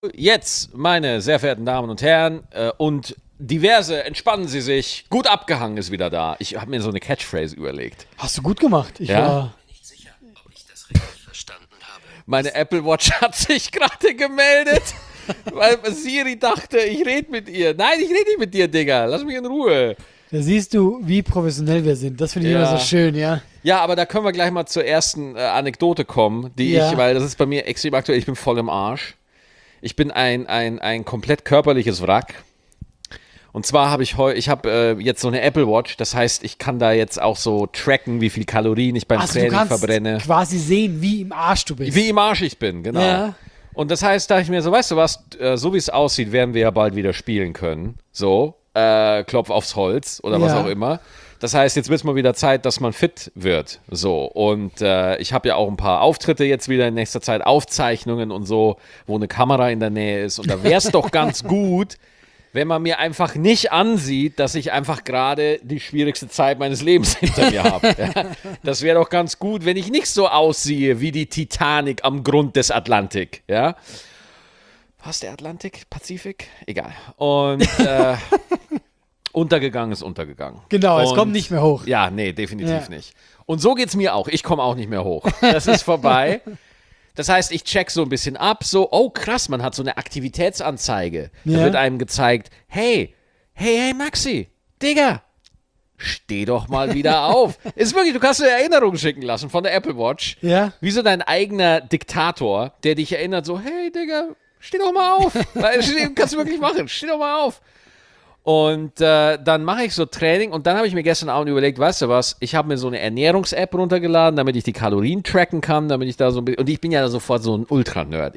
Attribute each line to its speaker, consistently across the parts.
Speaker 1: Jetzt, meine sehr verehrten Damen und Herren, und diverse, entspannen Sie sich, gut abgehangen ist wieder da. Ich habe mir so eine Catchphrase überlegt.
Speaker 2: Hast du gut gemacht. Ich
Speaker 1: Ja?
Speaker 2: war
Speaker 3: Nicht sicher, ob ich das richtig verstanden habe.
Speaker 1: Meine Apple Watch hat sich gerade gemeldet, weil Siri dachte, ich rede mit ihr. Nein, ich rede nicht mit dir, Digga. Lass mich in Ruhe.
Speaker 2: Da siehst du, wie professionell wir sind. Das finde ich
Speaker 1: Ja.
Speaker 2: immer so schön, ja.
Speaker 1: Ja, aber da können wir gleich mal zur ersten Anekdote kommen,
Speaker 2: Ja.
Speaker 1: weil das ist bei mir extrem aktuell. Ich bin voll im Arsch. Ich bin ein komplett körperliches Wrack. Und zwar habe ich jetzt so eine Apple Watch. Das heißt, ich kann da jetzt auch so tracken, wie viel Kalorien ich beim
Speaker 2: Also du
Speaker 1: Training
Speaker 2: kannst
Speaker 1: verbrenne.
Speaker 2: quasi sehen, wie im Arsch du bist.
Speaker 1: Wie im Arsch ich bin, genau.
Speaker 2: Ja.
Speaker 1: Und das heißt, da ich mir so, weißt du was, so wie es aussieht, werden wir ja bald wieder spielen können. So, Klopf aufs Holz oder was
Speaker 2: Ja.
Speaker 1: auch immer. Das heißt, jetzt wird es mal wieder Zeit, dass man fit wird. So, und ich habe ja auch ein paar Auftritte jetzt wieder in nächster Zeit, Aufzeichnungen und so, wo eine Kamera in der Nähe ist. Und da wäre es doch ganz gut, wenn man mir einfach nicht ansieht, dass ich einfach gerade die schwierigste Zeit meines Lebens hinter mir habe. Ja? Das wäre doch ganz gut, wenn ich nicht so aussehe wie die Titanic am Grund des Atlantik. Ja? Was, der Atlantik? Pazifik? Egal. Und untergegangen ist untergegangen.
Speaker 2: Genau, es
Speaker 1: Und-
Speaker 2: kommt nicht mehr hoch.
Speaker 1: Ja, nee, definitiv
Speaker 2: Ja.
Speaker 1: nicht. Und so geht's mir auch. Ich komme auch nicht mehr hoch. Das ist vorbei. Das heißt, ich check so ein bisschen ab, so, oh krass, man hat so eine Aktivitätsanzeige. Da
Speaker 2: Ja.
Speaker 1: wird einem gezeigt, hey, Maxi, Digga, steh doch mal wieder auf. Ist wirklich, du kannst dir Erinnerungen schicken lassen von der Apple Watch.
Speaker 2: Ja.
Speaker 1: Wie so dein eigener Diktator, der dich erinnert, so, hey, Digga, steh doch mal auf. Kannst du wirklich machen, steh doch mal auf. Und dann mache ich so Training und dann habe ich mir gestern Abend überlegt, weißt du was, ich habe mir so eine Ernährungs-App runtergeladen, damit ich die Kalorien tracken kann, damit ich da so ein bisschen, und ich bin ja sofort so ein Ultra-Nerd.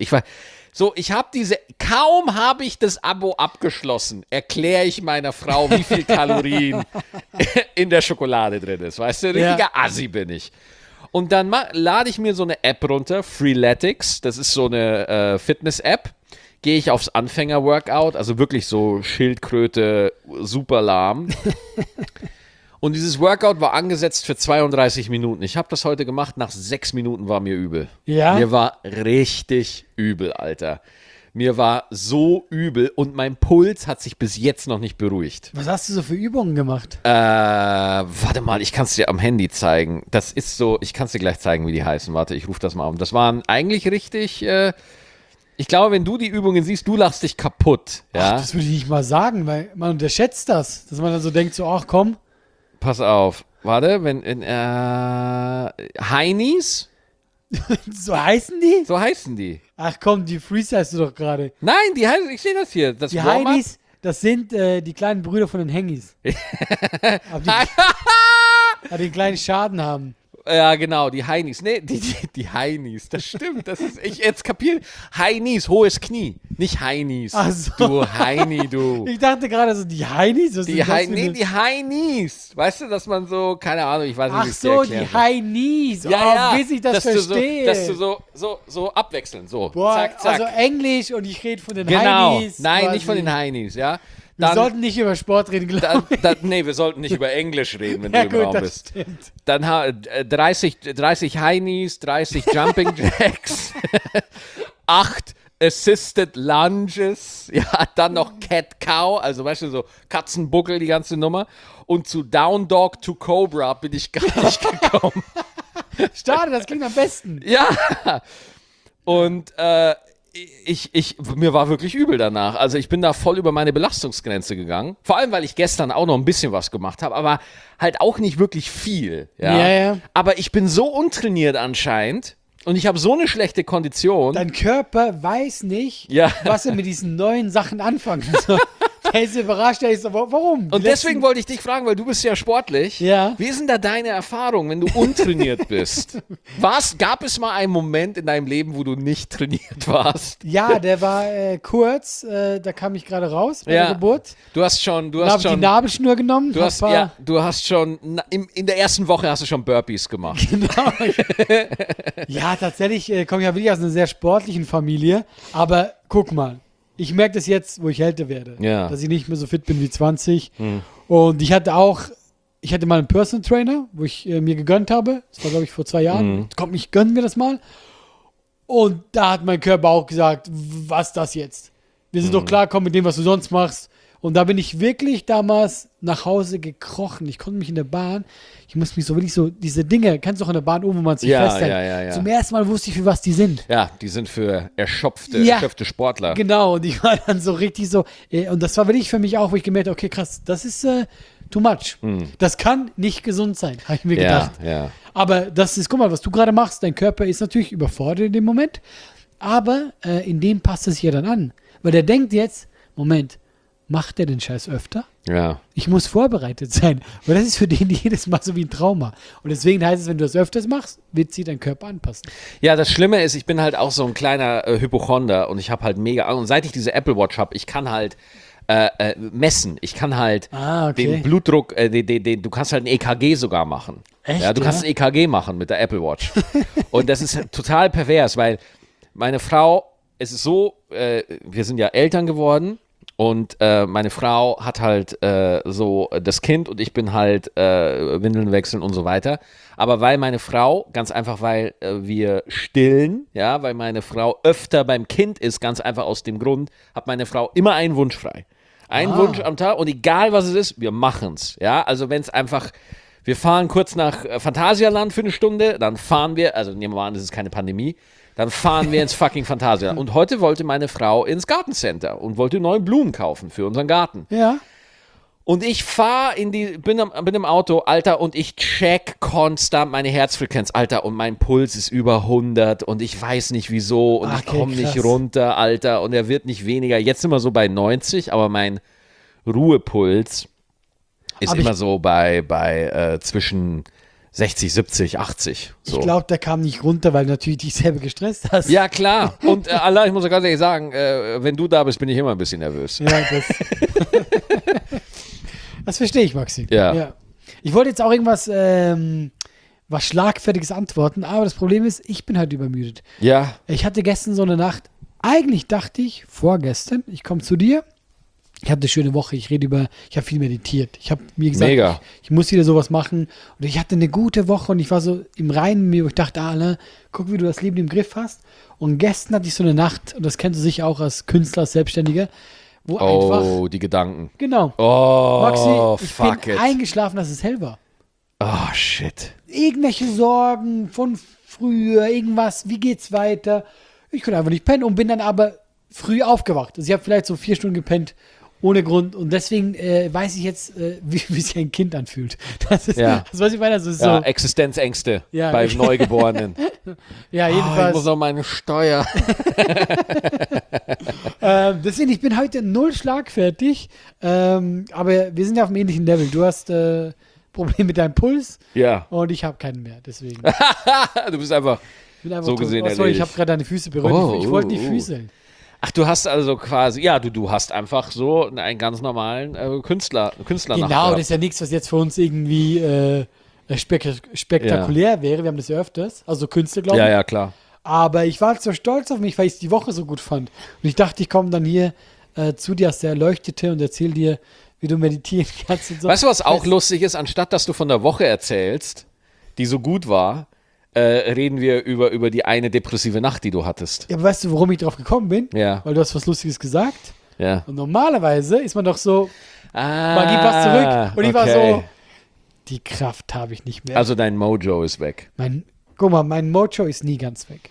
Speaker 1: Kaum habe ich das Abo abgeschlossen, erkläre ich meiner Frau, wie viel Kalorien in der Schokolade drin ist, weißt du, richtiger Assi bin ich. Und dann lade ich mir so eine App runter, Freeletics, das ist so eine Fitness-App. Gehe ich aufs Anfänger-Workout, also wirklich so Schildkröte, super lahm. Und dieses Workout war angesetzt für 32 Minuten. Ich habe das heute gemacht, nach 6 Minuten war mir übel.
Speaker 2: Ja?
Speaker 1: Mir war richtig übel, Alter. Mir war so übel und mein Puls hat sich bis jetzt noch nicht beruhigt.
Speaker 2: Was hast du so für Übungen gemacht?
Speaker 1: Warte mal, ich kann es dir am Handy zeigen. Das ist so, ich kann es dir gleich zeigen, wie die heißen. Warte, ich rufe das mal auf. Das waren eigentlich richtig... ich glaube, wenn du die Übungen siehst, du lachst dich kaputt. Ja?
Speaker 2: Ach, das würde ich nicht mal sagen, weil man unterschätzt das. Dass man dann so denkt, so, ach komm.
Speaker 1: Pass auf. Warte, Heinis?
Speaker 2: So heißen die?
Speaker 1: So heißen die.
Speaker 2: Ach komm, die freestylst du doch gerade.
Speaker 1: Nein, die heißen, ich sehe das hier. Das
Speaker 2: Die
Speaker 1: Warm-up.
Speaker 2: Heinis, das sind die kleinen Brüder von den Hengis. Aber die, die kleinen Schaden haben.
Speaker 1: Ja, genau, die Heinis. Nee, die Heinis, das stimmt. Das ist, ich jetzt kapiere. Heinis, hohes Knie. Nicht Heinis.
Speaker 2: Ach so.
Speaker 1: Du Heini, du.
Speaker 2: Ich dachte gerade so, die Heinis? Was sind das für eine-
Speaker 1: Die Heinis. Weißt du, dass man so, keine Ahnung, ich weiß nicht,
Speaker 2: Ach
Speaker 1: wie ich es dir
Speaker 2: so,
Speaker 1: erklären
Speaker 2: die
Speaker 1: soll.
Speaker 2: Heinis. Bis ich das
Speaker 1: dass
Speaker 2: verstehe.
Speaker 1: dass du so abwechseln, so.
Speaker 2: Boah,
Speaker 1: zack, zack.
Speaker 2: also Englisch und ich rede von den
Speaker 1: Genau.
Speaker 2: Heinis.
Speaker 1: Nein,
Speaker 2: quasi.
Speaker 1: nicht von den Heinis, ja.
Speaker 2: Wir sollten nicht über Sport reden, glaube ich.
Speaker 1: Nee, wir sollten nicht über Englisch reden, wenn
Speaker 2: Ja
Speaker 1: du im
Speaker 2: gut,
Speaker 1: Raum
Speaker 2: das
Speaker 1: bist.
Speaker 2: stimmt.
Speaker 1: Dann 30 Heinis, 30 Jumping Jacks, 8 Assisted Lunges, ja, dann noch Cat Cow, also weißt du, so Katzenbuckel, die ganze Nummer. Und zu Down Dog to Cobra bin ich gar nicht gekommen.
Speaker 2: Schade, das klingt am besten.
Speaker 1: Ja. Und mir war wirklich übel danach. Also ich bin da voll über meine Belastungsgrenze gegangen. Vor allem, weil ich gestern auch noch ein bisschen was gemacht habe, aber halt auch nicht wirklich viel. Ja,
Speaker 2: Ja.
Speaker 1: Aber ich bin so untrainiert anscheinend und ich habe so eine schlechte Kondition.
Speaker 2: Dein Körper weiß nicht,
Speaker 1: Ja.
Speaker 2: was er mit diesen neuen Sachen anfangen soll. Der ist überrascht, der ist so, warum?
Speaker 1: Und deswegen wollte ich dich fragen, weil du bist ja sportlich.
Speaker 2: Ja.
Speaker 1: Wie ist denn da deine Erfahrung, wenn du untrainiert bist? Gab es mal einen Moment in deinem Leben, wo du nicht trainiert warst?
Speaker 2: Ja, der war kurz, da kam ich gerade raus bei der Geburt.
Speaker 1: Du hast schon,
Speaker 2: Da habe ich die Nabelschnur genommen.
Speaker 1: Du hast schon, in der ersten Woche hast du schon Burpees gemacht.
Speaker 2: Genau. Ja, tatsächlich komme ich ja wirklich aus einer sehr sportlichen Familie. Aber guck mal, ich merke das jetzt, wo ich älter werde.
Speaker 1: Ja.
Speaker 2: Dass ich nicht mehr so fit bin wie 20. Und ich hatte mal einen Personal Trainer, wo ich mir gegönnt habe. Das war, glaube ich, vor 2 Jahren. Komm, ich gönne mir das mal. Und da hat mein Körper auch gesagt, was das jetzt? Wir sind doch klarkommen mit dem, was du sonst machst. Und da bin ich wirklich damals nach Hause gekrochen. Ich konnte mich in der Bahn, ich muss mich so wirklich so, diese Dinge, kennst du auch in der Bahn oben, wo man sich festhält.
Speaker 1: Ja.
Speaker 2: Zum ersten Mal wusste ich, für was die sind.
Speaker 1: Ja, die sind für erschöpfte Sportler.
Speaker 2: Genau, und ich war dann so richtig so, und das war wirklich für mich auch, wo ich gemerkt habe, okay, krass, das ist too much. Das kann nicht gesund sein, habe ich mir gedacht.
Speaker 1: Ja.
Speaker 2: Aber das ist, guck mal, was du gerade machst, dein Körper ist natürlich überfordert in dem Moment, aber in dem passt es sich ja dann an. Weil der denkt jetzt, Moment, macht der den Scheiß öfter?
Speaker 1: Ja.
Speaker 2: Ich muss vorbereitet sein. Weil das ist für den jedes Mal so wie ein Trauma. Und deswegen heißt es, wenn du das öfters machst, wird sich dein Körper anpassen.
Speaker 1: Ja, das Schlimme ist, ich bin halt auch so ein kleiner Hypochonder und ich habe halt mega, und seit ich diese Apple Watch habe, ich kann halt messen. Ich kann halt den Blutdruck, du kannst halt ein EKG sogar machen.
Speaker 2: Echt,
Speaker 1: ja, du kannst ein EKG machen mit der Apple Watch. Und das ist total pervers, weil meine Frau, es ist so, wir sind ja Eltern geworden und meine Frau hat halt so das Kind und ich bin halt Windeln wechseln und so weiter. Aber weil meine Frau, ganz einfach, weil wir stillen, ja, weil meine Frau öfter beim Kind ist, ganz einfach aus dem Grund, hat meine Frau immer einen Wunsch frei. Einen Wunsch am Tag und egal was es ist, wir machen's. Ja, also wenn es einfach, wir fahren kurz nach Phantasialand für eine Stunde, dann fahren wir, also nehmen wir mal an, das ist keine Pandemie, dann fahren wir ins fucking Phantasialand. Und heute wollte meine Frau ins Gartencenter und wollte neue Blumen kaufen für unseren Garten.
Speaker 2: Ja.
Speaker 1: Und ich fahre bin im Auto, Alter, und ich check konstant meine Herzfrequenz, Alter, und mein Puls ist über 100 und ich weiß nicht wieso und ich komme nicht runter, Alter, und er wird nicht weniger. Jetzt sind wir so bei 90, aber mein Ruhepuls ist immer so bei zwischen 60, 70, 80. So.
Speaker 2: Ich glaube, der kam nicht runter, weil du natürlich dich selber gestresst hast.
Speaker 1: Ja, klar. Und Allah, ich muss ja ganz ehrlich sagen, wenn du da bist, bin ich immer ein bisschen nervös.
Speaker 2: Ja, das verstehe ich, Maxi.
Speaker 1: Ja.
Speaker 2: Ich wollte jetzt auch irgendwas was Schlagfertiges antworten, aber das Problem ist, ich bin halt übermüdet.
Speaker 1: Ja.
Speaker 2: Ich hatte gestern so eine Nacht, eigentlich dachte ich, vorgestern, ich komme zu dir, ich hatte eine schöne Woche, ich habe viel meditiert. Ich habe mir gesagt,
Speaker 1: Mega.
Speaker 2: ich muss wieder sowas machen. Und ich hatte eine gute Woche und ich war so im Reinen mit mir, wo ich dachte, Alter, guck, wie du das Leben im Griff hast. Und gestern hatte ich so eine Nacht, und das kennst du sicher auch als Künstler, als Selbstständiger, wo einfach,
Speaker 1: die Gedanken.
Speaker 2: genau,
Speaker 1: Oh,
Speaker 2: Maxi, ich
Speaker 1: fuck
Speaker 2: bin
Speaker 1: it.
Speaker 2: eingeschlafen, dass es hell war.
Speaker 1: Oh, shit.
Speaker 2: Irgendwelche Sorgen von früher, irgendwas, wie geht's weiter? Ich konnte einfach nicht pennen und bin dann aber früh aufgewacht. Also ich habe vielleicht so 4 Stunden gepennt, ohne Grund. Und deswegen weiß ich jetzt, wie sich ein Kind anfühlt. Das ist, das, was ich meine, das ist
Speaker 1: Ja,
Speaker 2: so.
Speaker 1: Existenzängste
Speaker 2: Ja.
Speaker 1: bei Neugeborenen.
Speaker 2: Ja,
Speaker 1: Ich
Speaker 2: jedenfalls.
Speaker 1: muss noch meine Steuer.
Speaker 2: Deswegen, ich bin heute null schlagfertig. Aber wir sind ja auf einem ähnlichen Level. Du hast Probleme mit deinem Puls
Speaker 1: Ja.
Speaker 2: und ich habe keinen mehr. Deswegen.
Speaker 1: Du bist einfach.
Speaker 2: Ich bin einfach
Speaker 1: So
Speaker 2: tot.
Speaker 1: gesehen
Speaker 2: Sorry, ich
Speaker 1: erledigt.
Speaker 2: habe gerade deine Füße berührt.
Speaker 1: Oh,
Speaker 2: Ich wollte die
Speaker 1: oh.
Speaker 2: Füße.
Speaker 1: Ach, du hast also quasi, ja, du hast einfach so einen ganz normalen Künstler
Speaker 2: Genau, das ist ja nichts, was jetzt für uns irgendwie spektakulär wäre. Wir haben das ja öfters. Also Künstler, glaube ich.
Speaker 1: Ja, klar.
Speaker 2: Aber ich war so stolz auf mich, weil ich die Woche so gut fand. Und ich dachte, ich komme dann hier zu dir als der Erleuchtete und erzähle dir, wie du meditieren kannst und so.
Speaker 1: Weißt du, was auch lustig ist? Anstatt, dass du von der Woche erzählst, die so gut war, reden wir über die eine depressive Nacht, die du hattest.
Speaker 2: Ja, aber weißt du, warum ich drauf gekommen bin?
Speaker 1: Ja.
Speaker 2: Weil du hast was Lustiges gesagt.
Speaker 1: Ja.
Speaker 2: Und normalerweise ist man doch so,
Speaker 1: Ah,
Speaker 2: man gibt was zurück. Und ich war
Speaker 1: okay.
Speaker 2: so, die Kraft habe ich nicht mehr.
Speaker 1: Also dein Mojo ist weg.
Speaker 2: Guck mal, mein Mojo ist nie ganz weg.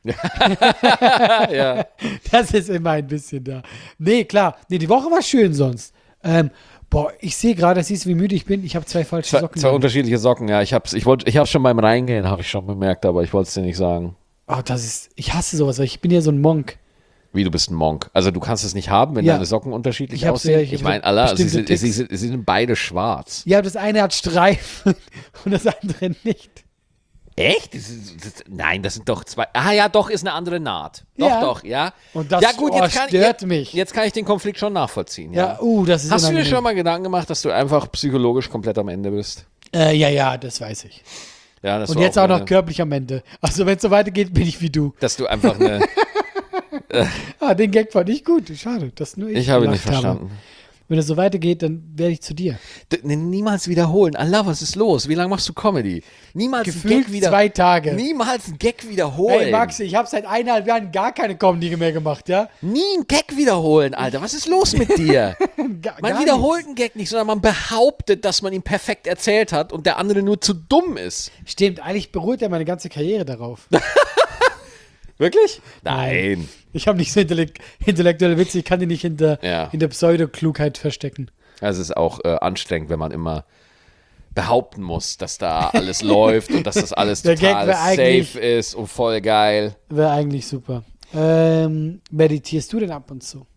Speaker 1: Ja.
Speaker 2: Das ist immer ein bisschen da. Nee, klar. Nee, die Woche war schön sonst. Ich sehe gerade, siehst du, wie müde ich bin. Ich habe 2 falsche Socken.
Speaker 1: Zwei unterschiedliche Socken, ja. Ich hab's schon beim Reingehen, habe ich schon bemerkt, aber ich wollte es dir nicht sagen.
Speaker 2: Oh, ich hasse sowas, weil ich bin ja so ein Monk.
Speaker 1: Wie, du bist ein Monk. Also du kannst es nicht haben, wenn
Speaker 2: Ja.
Speaker 1: deine Socken unterschiedlich
Speaker 2: Ich hab's
Speaker 1: aussehen?
Speaker 2: ja,
Speaker 1: Ich
Speaker 2: hab
Speaker 1: meine,
Speaker 2: so
Speaker 1: Allah, sie
Speaker 2: bestimmte
Speaker 1: sind beide schwarz.
Speaker 2: Ja, das eine hat Streifen und das andere nicht.
Speaker 1: Echt? Nein, das sind doch 2. Ah ja, doch, ist eine andere Naht. Doch, ja.
Speaker 2: Und das
Speaker 1: ja, gut,
Speaker 2: stört mich.
Speaker 1: Jetzt kann ich den Konflikt schon nachvollziehen.
Speaker 2: Ja,
Speaker 1: Ja.
Speaker 2: das ist
Speaker 1: Hast du dir
Speaker 2: unangenehm.
Speaker 1: schon mal Gedanken gemacht, dass du einfach psychologisch komplett am Ende bist?
Speaker 2: Ja, das weiß ich.
Speaker 1: Ja, das
Speaker 2: Und
Speaker 1: war
Speaker 2: jetzt auch noch
Speaker 1: meine-
Speaker 2: körperlich am Ende. Also wenn es so weitergeht, bin ich wie du.
Speaker 1: Dass du einfach eine...
Speaker 2: Den Gag fand ich gut. Schade, dass nur ich
Speaker 1: Ich habe ihn
Speaker 2: gelacht
Speaker 1: nicht verstanden.
Speaker 2: Wenn es so weitergeht, dann werde ich zu dir.
Speaker 1: Niemals wiederholen. Allah, was ist los? Wie lange machst du Comedy? Niemals
Speaker 2: Gefühlt
Speaker 1: einen Gag
Speaker 2: 2 Tage.
Speaker 1: Niemals einen Gag wiederholen.
Speaker 2: Hey Maxi, ich habe seit 1,5 Jahren gar keine Comedy mehr gemacht, ja?
Speaker 1: Nie einen Gag wiederholen, Alter. Was ist los mit dir? Man
Speaker 2: gar
Speaker 1: wiederholt einen Gag nicht, sondern man behauptet, dass man ihn perfekt erzählt hat und der andere nur zu dumm ist.
Speaker 2: Stimmt, eigentlich beruht ja meine ganze Karriere darauf.
Speaker 1: Wirklich? Nein.
Speaker 2: Ich habe nicht so intellektuelle Witze, ich kann die nicht hinter Pseudo-Klugheit verstecken.
Speaker 1: Es ist auch anstrengend, wenn man immer behaupten muss, dass da alles läuft und dass das alles
Speaker 2: Der
Speaker 1: total
Speaker 2: Gag wär
Speaker 1: safe ist und voll geil.
Speaker 2: Wäre eigentlich super. Meditierst du denn ab und zu?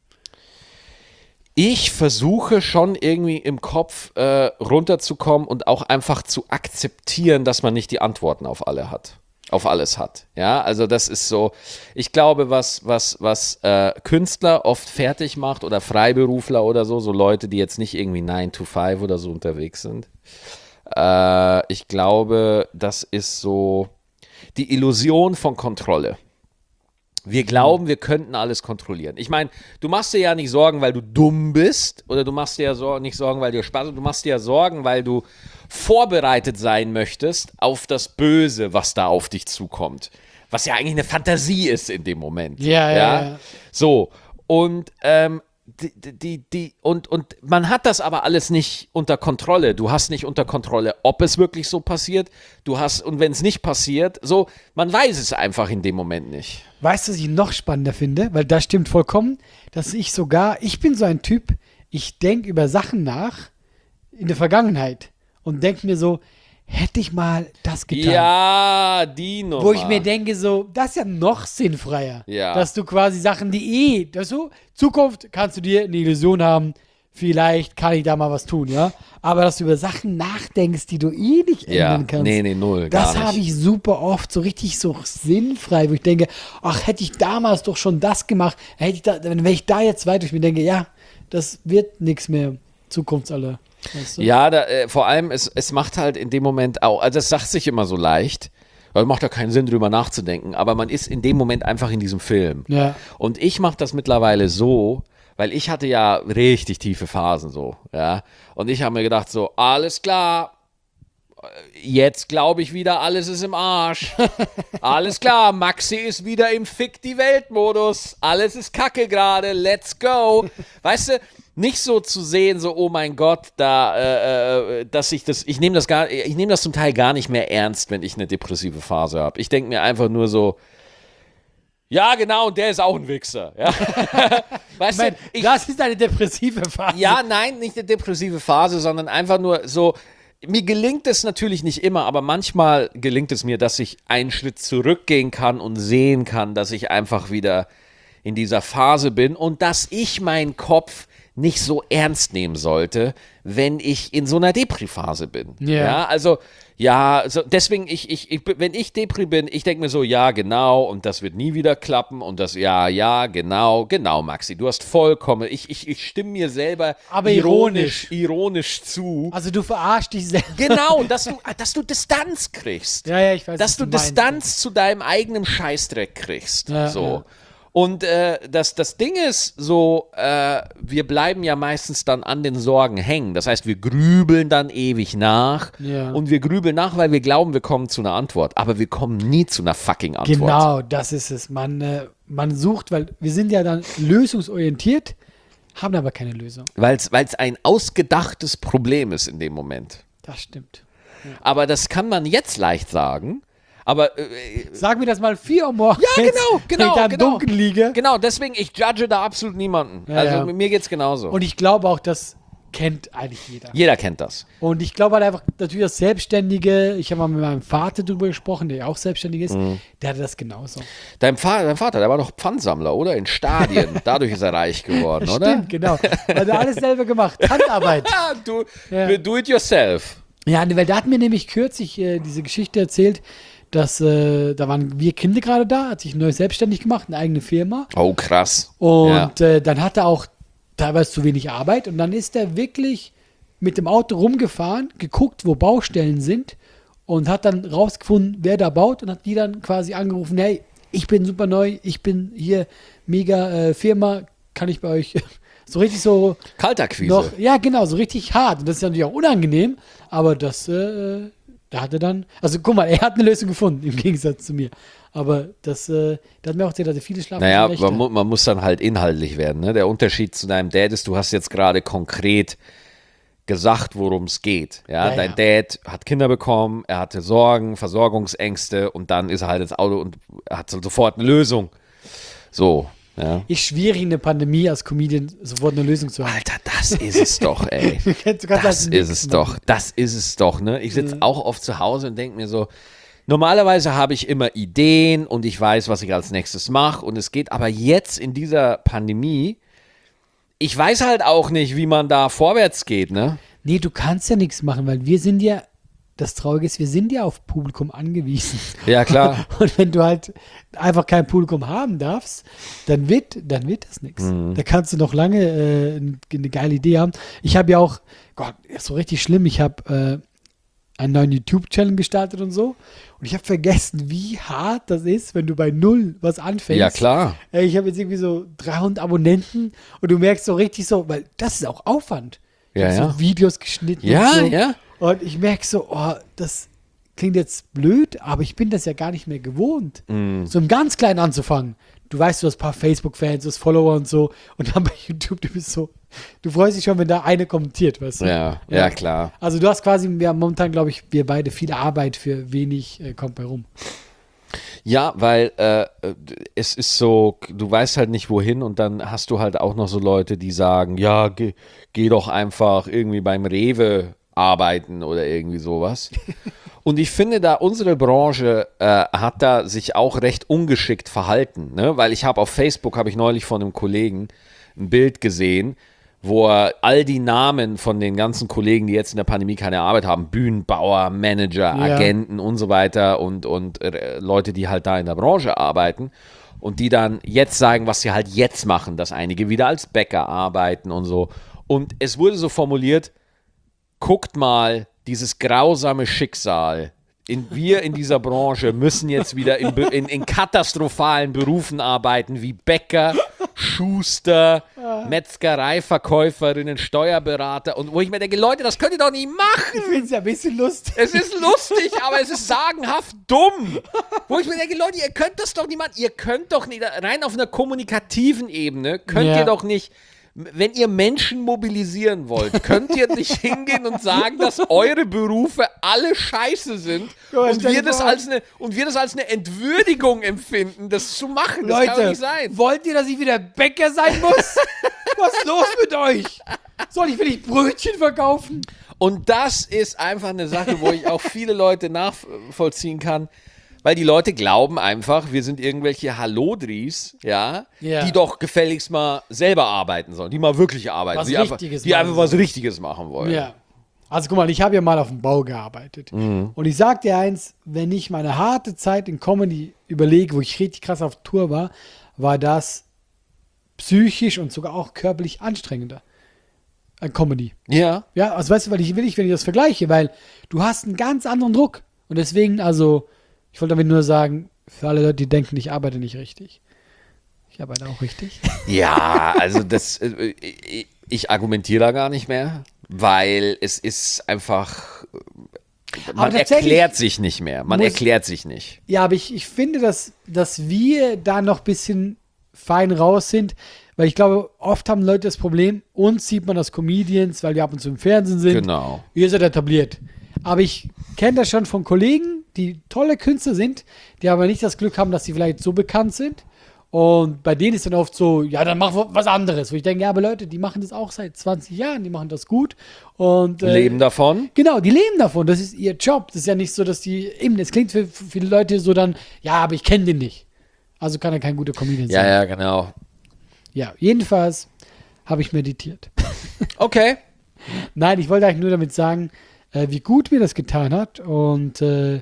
Speaker 1: Ich versuche schon irgendwie im Kopf runterzukommen und auch einfach zu akzeptieren, dass man nicht die Antworten auf alles hat. Ja, also das ist so, ich glaube, was Künstler oft fertig macht oder Freiberufler oder so Leute, die jetzt nicht irgendwie 9 to 5 oder so unterwegs sind. Ich glaube, das ist so die Illusion von Kontrolle. Wir glauben, wir könnten alles kontrollieren. Ich meine, du machst dir ja nicht Sorgen, weil du dumm bist, oder du machst dir ja nicht Sorgen, weil dir Spaß macht. Du machst dir ja Sorgen, weil du vorbereitet sein möchtest auf das Böse, was da auf dich zukommt. Was ja eigentlich eine Fantasie ist in dem Moment.
Speaker 2: Ja.
Speaker 1: So, und und man hat das aber alles nicht unter Kontrolle. Du hast nicht unter Kontrolle, ob es wirklich so passiert. Und wenn es nicht passiert, so, man weiß es einfach in dem Moment nicht.
Speaker 2: Weißt du, was ich noch spannender finde? Weil das stimmt vollkommen, dass ich bin so ein Typ, ich denke über Sachen nach in der Vergangenheit und denke mir so, hätte ich mal das getan.
Speaker 1: Ja, die Nummer.
Speaker 2: Wo ich mir denke, so, das ist ja noch sinnfreier.
Speaker 1: Ja.
Speaker 2: Dass du quasi Sachen, Zukunft kannst du dir eine Illusion haben, vielleicht kann ich da mal was tun, ja. Aber dass du über Sachen nachdenkst, die du nicht ändern kannst.
Speaker 1: Nee, null,
Speaker 2: das habe ich super oft so richtig so sinnfrei, wo ich denke, ach, hätte ich damals doch schon das gemacht, wenn ich da jetzt weiter, ich mir denke, ja, das wird nichts mehr, Zukunftsaller. Weißt du?
Speaker 1: Ja, vor allem, es macht halt in dem Moment auch, also es sagt sich immer so leicht, weil macht ja keinen Sinn, drüber nachzudenken, aber man ist in dem Moment einfach in diesem Film.
Speaker 2: Ja.
Speaker 1: Und ich mache das mittlerweile so, weil ich hatte ja richtig tiefe Phasen so, ja. Und ich habe mir gedacht so, alles klar, jetzt glaube ich wieder, alles ist im Arsch. Alles klar, Maxi ist wieder im Fick-die-Welt-Modus. Alles ist kacke gerade, let's go. Weißt du, nicht so zu sehen, so, oh mein Gott, dass ich nehme das zum Teil gar nicht mehr ernst, wenn ich eine depressive Phase habe. Ich denke mir einfach nur so, ja, genau, der ist auch ein Wichser. Ja. Weißt du,
Speaker 2: das ist eine depressive Phase.
Speaker 1: Ja, nein, nicht eine depressive Phase, sondern einfach nur so, mir gelingt es natürlich nicht immer, aber manchmal gelingt es mir, dass ich einen Schritt zurückgehen kann und sehen kann, dass ich einfach wieder in dieser Phase bin und dass ich meinen Kopf nicht so ernst nehmen sollte, wenn ich in so einer Depri-Phase bin.
Speaker 2: Yeah.
Speaker 1: Ja, also, ja, so, deswegen, wenn ich Depri bin, ich denke mir so, ja, genau, und das wird nie wieder klappen und das, ja, genau, Maxi, du hast vollkommen, ich stimme mir selber
Speaker 2: aber
Speaker 1: ironisch zu.
Speaker 2: Also du verarschst dich selber.
Speaker 1: Genau, dass du Distanz kriegst.
Speaker 2: Ja, ich weiß,
Speaker 1: dass du Distanz zu deinem eigenen Scheißdreck kriegst.
Speaker 2: Ja,
Speaker 1: so.
Speaker 2: ja.
Speaker 1: Und das Ding ist so, wir bleiben ja meistens dann an den Sorgen hängen. Das heißt, wir grübeln dann ewig nach.
Speaker 2: Ja.
Speaker 1: Und wir grübeln nach, weil wir glauben, wir kommen zu einer Antwort. Aber wir kommen nie zu einer fucking Antwort.
Speaker 2: Genau, das ist es. Man sucht, weil wir sind ja dann lösungsorientiert, haben aber keine Lösung.
Speaker 1: Weil es ein ausgedachtes Problem ist in dem Moment.
Speaker 2: Das stimmt.
Speaker 1: Aber das kann man jetzt leicht sagen. Aber
Speaker 2: sag mir das mal 4 Uhr morgens.
Speaker 1: Ja, genau.
Speaker 2: Wenn ich da im Dunkeln liege.
Speaker 1: Genau, deswegen, ich judge da absolut niemanden.
Speaker 2: Ja,
Speaker 1: also
Speaker 2: ja.
Speaker 1: mir geht's genauso.
Speaker 2: Und ich glaube auch, das kennt eigentlich jeder.
Speaker 1: Jeder kennt das.
Speaker 2: Und ich glaube halt einfach, natürlich das Selbstständige, ich habe mal mit meinem Vater drüber gesprochen, der ja auch selbstständig ist, der hatte das genauso.
Speaker 1: Dein Vater, der war doch Pfandsammler, oder? In Stadien. Dadurch ist er reich geworden, oder?
Speaker 2: Stimmt, genau. Weil er alles selber gemacht. Handarbeit.
Speaker 1: Do it yourself.
Speaker 2: Ja, weil der hat mir nämlich kürzlich diese Geschichte erzählt, dass da waren wir Kinder gerade da, hat sich neu selbstständig gemacht, eine eigene Firma.
Speaker 1: Oh, krass.
Speaker 2: Und dann hat er auch teilweise zu wenig Arbeit und dann ist er wirklich mit dem Auto rumgefahren, geguckt, wo Baustellen sind und hat dann rausgefunden, wer da baut und hat die dann quasi angerufen, hey, ich bin super neu, ich bin hier mega Firma, kann ich bei euch So richtig so
Speaker 1: Kaltakquise.
Speaker 2: noch, ja genau, so richtig hart. Und das ist ja natürlich auch unangenehm, aber das, da hat er dann, also guck mal, er hat eine Lösung gefunden, im Gegensatz zu mir. Aber das, da hat mir auch erzählt, dass viele schlafen.
Speaker 1: Naja, man muss dann halt inhaltlich werden. Ne? Der Unterschied zu deinem Dad ist, du hast jetzt gerade konkret gesagt, worum es geht. Ja? Dein Dad hat Kinder bekommen, er hatte Sorgen, Versorgungsängste und dann ist er halt ins Auto und hat sofort eine Lösung. So, ja.
Speaker 2: Ist schwierig in der Pandemie als Comedian sofort eine Lösung zu haben.
Speaker 1: Alter, das ist es doch, ey. Das ist es doch. Das ist es doch, ne? Ich sitze auch oft zu Hause und denke mir so, normalerweise habe ich immer Ideen und ich weiß, was ich als nächstes mache und es geht aber jetzt in dieser Pandemie, ich weiß halt auch nicht, wie man da vorwärts geht, ne?
Speaker 2: Nee, du kannst ja nichts machen, weil wir sind ja, das Traurige ist, wir sind ja auf Publikum angewiesen.
Speaker 1: Ja, klar.
Speaker 2: Und wenn du halt einfach kein Publikum haben darfst, dann wird das nichts. Da kannst du noch lange eine geile Idee haben. Ich habe ja auch, Gott, ist so richtig schlimm, ich habe einen neuen YouTube-Channel gestartet und so. Und ich habe vergessen, wie hart das ist, wenn du bei 0 was anfängst.
Speaker 1: Ja, klar.
Speaker 2: Ich habe jetzt irgendwie so 300 Abonnenten und du merkst so richtig so, weil das ist auch Aufwand. Ich
Speaker 1: Ja,
Speaker 2: habe
Speaker 1: ja.
Speaker 2: so Videos geschnitten
Speaker 1: Ja,
Speaker 2: und so.
Speaker 1: ja.
Speaker 2: Und ich merke so, oh, das klingt jetzt blöd, aber ich bin das ja gar nicht mehr gewohnt. So im ganz Kleinen anzufangen. Du weißt, du hast ein paar Facebook-Fans, du hast Follower und so. Und dann bei YouTube, du bist so, du freust dich schon, wenn da eine kommentiert, weißt du?
Speaker 1: Ja, klar.
Speaker 2: Also du hast quasi, wir haben momentan, glaube ich, wir beide viel Arbeit für wenig kommt bei rum.
Speaker 1: Ja, weil es ist so, du weißt halt nicht wohin und dann hast du halt auch noch so Leute, die sagen, ja, geh doch einfach irgendwie beim Rewe arbeiten oder irgendwie sowas. Und ich finde da, unsere Branche hat da sich auch recht ungeschickt verhalten, ne? Weil ich habe auf Facebook, habe ich neulich von einem Kollegen ein Bild gesehen, wo er all die Namen von den ganzen Kollegen, die jetzt in der Pandemie keine Arbeit haben, Bühnenbauer, Manager, Agenten und so weiter und Leute, die halt da in der Branche arbeiten und die dann jetzt sagen, was sie halt jetzt machen, dass einige wieder als Bäcker arbeiten und so. Und es wurde so formuliert, guckt mal, dieses grausame Schicksal. Wir in dieser Branche müssen jetzt wieder in katastrophalen Berufen arbeiten, wie Bäcker, Schuster, Metzgereiverkäuferinnen, Steuerberater. Und wo ich mir denke, Leute, das könnt ihr doch nicht machen.
Speaker 2: Ich finde es ja ein bisschen lustig.
Speaker 1: Es ist lustig, aber es ist sagenhaft dumm. Wo ich mir denke, Leute, ihr könnt das doch nicht machen. Ihr könnt doch nicht, rein auf einer kommunikativen Ebene, könnt ihr doch nicht, wenn ihr Menschen mobilisieren wollt, könnt ihr nicht hingehen und sagen, dass eure Berufe alle scheiße sind und wir das als eine Entwürdigung empfinden, das zu machen. Das kann doch nicht sein.
Speaker 2: Wollt ihr, dass ich wieder Bäcker sein muss? Was ist los mit euch? Soll ich wirklich Brötchen verkaufen?
Speaker 1: Und das ist einfach eine Sache, wo ich auch viele Leute nachvollziehen kann, weil die Leute glauben einfach, wir sind irgendwelche Hallodris, die doch gefälligst mal selber arbeiten sollen, die mal wirklich arbeiten, die einfach was Richtiges machen wollen.
Speaker 2: Ja. Also guck mal, ich habe ja mal auf dem Bau gearbeitet. Und ich sag dir eins, wenn ich meine harte Zeit in Comedy überlege, wo ich richtig krass auf Tour war, war das psychisch und sogar auch körperlich anstrengender. An Comedy.
Speaker 1: Ja.
Speaker 2: Ja, also weißt du, weil ich will nicht, wenn ich das vergleiche, weil du hast einen ganz anderen Druck. Und deswegen, also, ich wollte damit nur sagen, für alle Leute, die denken, ich arbeite nicht richtig. Ich arbeite auch richtig.
Speaker 1: Ja, also ich argumentiere da gar nicht mehr, weil es ist einfach, man erklärt sich nicht mehr. Man erklärt sich nicht.
Speaker 2: Ja, aber ich finde, dass wir da noch ein bisschen fein raus sind, weil ich glaube, oft haben Leute das Problem, uns sieht man als Comedians, weil wir ab und zu im Fernsehen sind.
Speaker 1: Genau.
Speaker 2: Ihr seid etabliert. Aber ich kenne das schon von Kollegen, die tolle Künstler sind, die aber nicht das Glück haben, dass sie vielleicht so bekannt sind. Und bei denen ist dann oft so, ja, dann mach was anderes. Wo ich denke, ja, aber Leute, die machen das auch seit 20 Jahren, die machen das gut. Und
Speaker 1: leben davon?
Speaker 2: Genau, die leben davon. Das ist ihr Job. Das ist ja nicht so, dass die, eben, das klingt für viele Leute so dann, ja, aber ich kenne den nicht. Also kann er kein guter Comedian sein.
Speaker 1: Ja, genau.
Speaker 2: Ja, jedenfalls habe ich meditiert.
Speaker 1: Okay.
Speaker 2: Nein, ich wollte eigentlich nur damit sagen, wie gut mir das getan hat. Und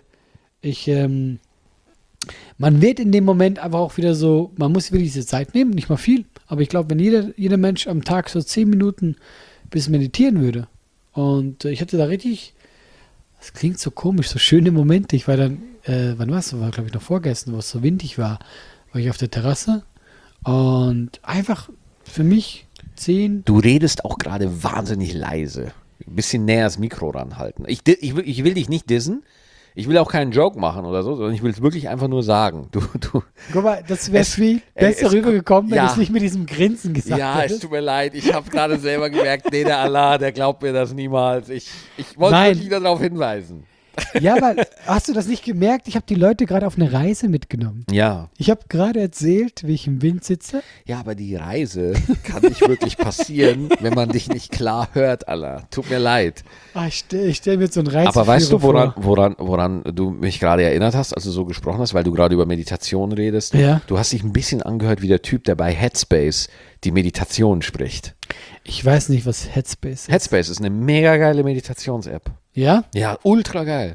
Speaker 2: man wird in dem Moment einfach auch wieder so, man muss wirklich diese Zeit nehmen, nicht mal viel. Aber ich glaube, wenn jeder Mensch am Tag so 10 Minuten ein bisschen meditieren würde. Und ich hatte da richtig, das klingt so komisch, so schöne Momente. Ich war dann, wann war es? War, glaube ich, noch vorgestern, wo es so windig war ich auf der Terrasse. Und einfach für mich 10.
Speaker 1: Du redest auch gerade wahnsinnig leise. Ein bisschen näher das Mikro ranhalten. Ich will dich nicht dissen. Ich will auch keinen Joke machen oder so, sondern ich will es wirklich einfach nur sagen.
Speaker 2: Guck mal, das wäre viel besser rübergekommen, wenn
Speaker 1: ja.
Speaker 2: du es nicht mit diesem Grinsen gesagt
Speaker 1: Ja,
Speaker 2: hättest.
Speaker 1: es tut mir leid. Ich habe gerade selber gemerkt, nee, der Allah, der glaubt mir das niemals. Ich wollte
Speaker 2: Nein.
Speaker 1: wirklich darauf hinweisen.
Speaker 2: Ja, aber hast du das nicht gemerkt? Ich habe die Leute gerade auf eine Reise mitgenommen.
Speaker 1: Ja.
Speaker 2: Ich habe gerade erzählt, wie ich im Wind sitze.
Speaker 1: Ja, aber die Reise kann nicht wirklich passieren, wenn man dich nicht klar hört, Allah. Tut mir leid.
Speaker 2: Ich stell mir jetzt so einen Reiseführer
Speaker 1: Aber weißt du,
Speaker 2: vor.
Speaker 1: woran du mich gerade erinnert hast, als du so gesprochen hast, weil du gerade über Meditation redest?
Speaker 2: Ja.
Speaker 1: Du hast dich ein bisschen angehört wie der Typ, der bei Headspace die Meditation spricht.
Speaker 2: Ich weiß nicht, was Headspace ist.
Speaker 1: Headspace ist eine mega geile Meditations-App.
Speaker 2: Ja?
Speaker 1: Ja, ultra geil.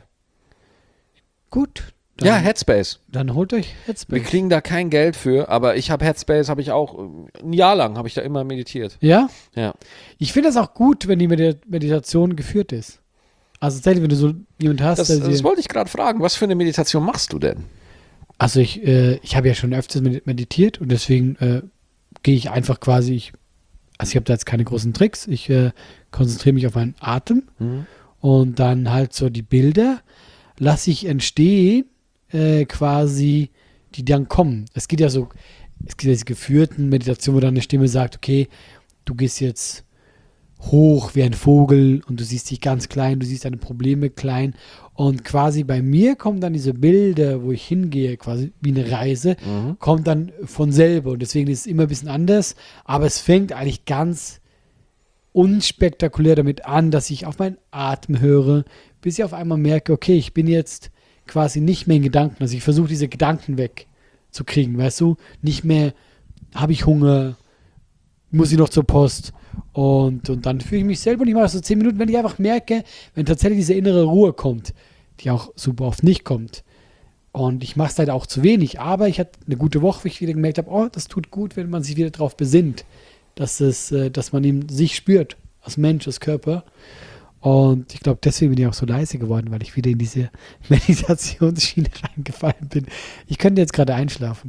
Speaker 2: Gut.
Speaker 1: Ja, Headspace.
Speaker 2: Dann holt euch
Speaker 1: Wir
Speaker 2: Headspace.
Speaker 1: kriegen da kein Geld für, aber ich habe Headspace, habe ich auch, ein Jahr lang habe ich da immer meditiert.
Speaker 2: Ja?
Speaker 1: Ja.
Speaker 2: Ich finde das auch gut, wenn die Meditation geführt ist. Also tatsächlich, wenn du so jemand hast,
Speaker 1: Das,
Speaker 2: der
Speaker 1: das wollte ich gerade fragen. Was für eine Meditation machst du denn?
Speaker 2: Also ich habe ja schon öfters meditiert und deswegen gehe ich einfach quasi, ich habe da jetzt keine großen Tricks, ich konzentriere mich auf meinen Atem und dann halt so die Bilder lasse ich entstehen, quasi, die dann kommen. Es gibt ja diese geführten Meditationen, wo dann eine Stimme sagt, okay, du gehst jetzt hoch wie ein Vogel und du siehst dich ganz klein, du siehst deine Probleme klein und quasi bei mir kommen dann diese Bilder, wo ich hingehe, quasi wie eine Reise, kommt dann von selber und deswegen ist es immer ein bisschen anders, aber es fängt eigentlich ganz unspektakulär damit an, dass ich auf meinen Atem höre, bis ich auf einmal merke, okay, ich bin jetzt quasi nicht mehr in Gedanken, also ich versuche diese Gedanken wegzukriegen, weißt du, nicht mehr habe ich Hunger, muss ich noch zur Post und dann fühle ich mich selber nicht mal so 10 Minuten, wenn ich einfach merke, wenn tatsächlich diese innere Ruhe kommt, die auch super oft nicht kommt. Und ich mache es halt auch zu wenig, aber ich hatte eine gute Woche, wo ich wieder gemerkt habe, oh, das tut gut, wenn man sich wieder darauf besinnt, dass man eben sich spürt, als Mensch, als Körper. Und ich glaube, deswegen bin ich auch so leise geworden, weil ich wieder in diese Meditationsschiene reingefallen bin. Ich könnte jetzt gerade einschlafen.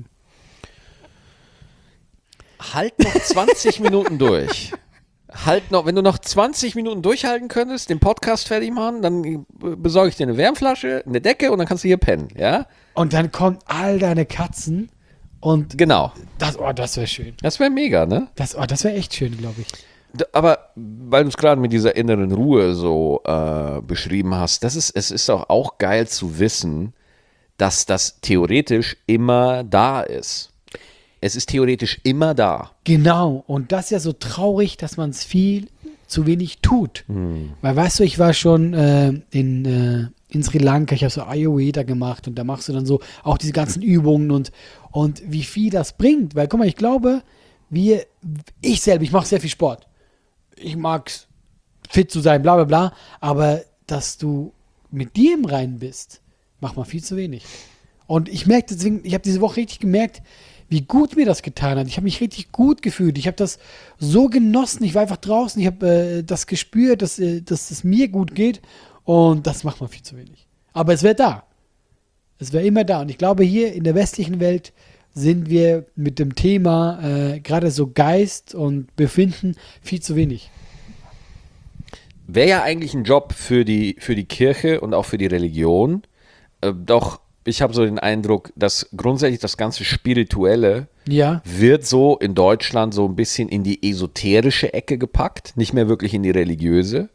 Speaker 1: Halt noch 20 Minuten durch. Wenn du noch 20 Minuten durchhalten könntest, den Podcast fertig machen, dann besorge ich dir eine Wärmflasche, eine Decke und dann kannst du hier pennen, ja?
Speaker 2: Und dann kommen all deine Katzen und
Speaker 1: Genau.
Speaker 2: das wäre schön.
Speaker 1: Das wäre mega, ne?
Speaker 2: Das wäre echt schön, glaube ich.
Speaker 1: Aber weil du es gerade mit dieser inneren Ruhe so beschrieben hast, es ist auch geil zu wissen, dass das theoretisch immer da ist. Es ist theoretisch immer da.
Speaker 2: Genau. Und das ist ja so traurig, dass man es viel zu wenig tut. Weil, weißt du, ich war schon in Sri Lanka, ich habe so Ayurveda gemacht und da machst du dann so auch diese ganzen Übungen und wie viel das bringt. Weil, guck mal, ich glaube, ich mache sehr viel Sport. Ich mag es, fit zu sein, bla bla bla, aber dass du mit dir im Reinen bist, macht man viel zu wenig. Und ich merke deswegen, ich habe diese Woche richtig gemerkt, wie gut mir das getan hat. Ich habe mich richtig gut gefühlt. Ich habe das so genossen. Ich war einfach draußen. Ich habe das gespürt, dass es mir gut geht. Und das macht man viel zu wenig. Aber es wäre da. Es wäre immer da. Und ich glaube, hier in der westlichen Welt sind wir mit dem Thema gerade so Geist und Befinden viel zu wenig.
Speaker 1: Wäre ja eigentlich ein Job für die Kirche und auch für die Religion. Doch ich habe so den Eindruck, dass grundsätzlich das ganze Spirituelle wird so in Deutschland so ein bisschen in die esoterische Ecke gepackt, nicht mehr wirklich in die religiöse.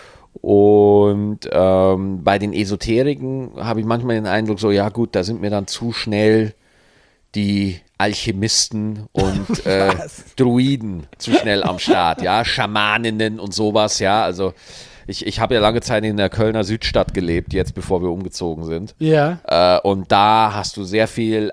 Speaker 1: Und bei den Esoteriken habe ich manchmal den Eindruck, so ja gut, da sind mir dann zu schnell die Alchemisten und Druiden zu schnell am Start, ja, Schamaninnen und sowas, ja, also ich habe ja lange Zeit in der Kölner Südstadt gelebt, jetzt bevor wir umgezogen sind.
Speaker 2: Ja.
Speaker 1: Und da hast du sehr viel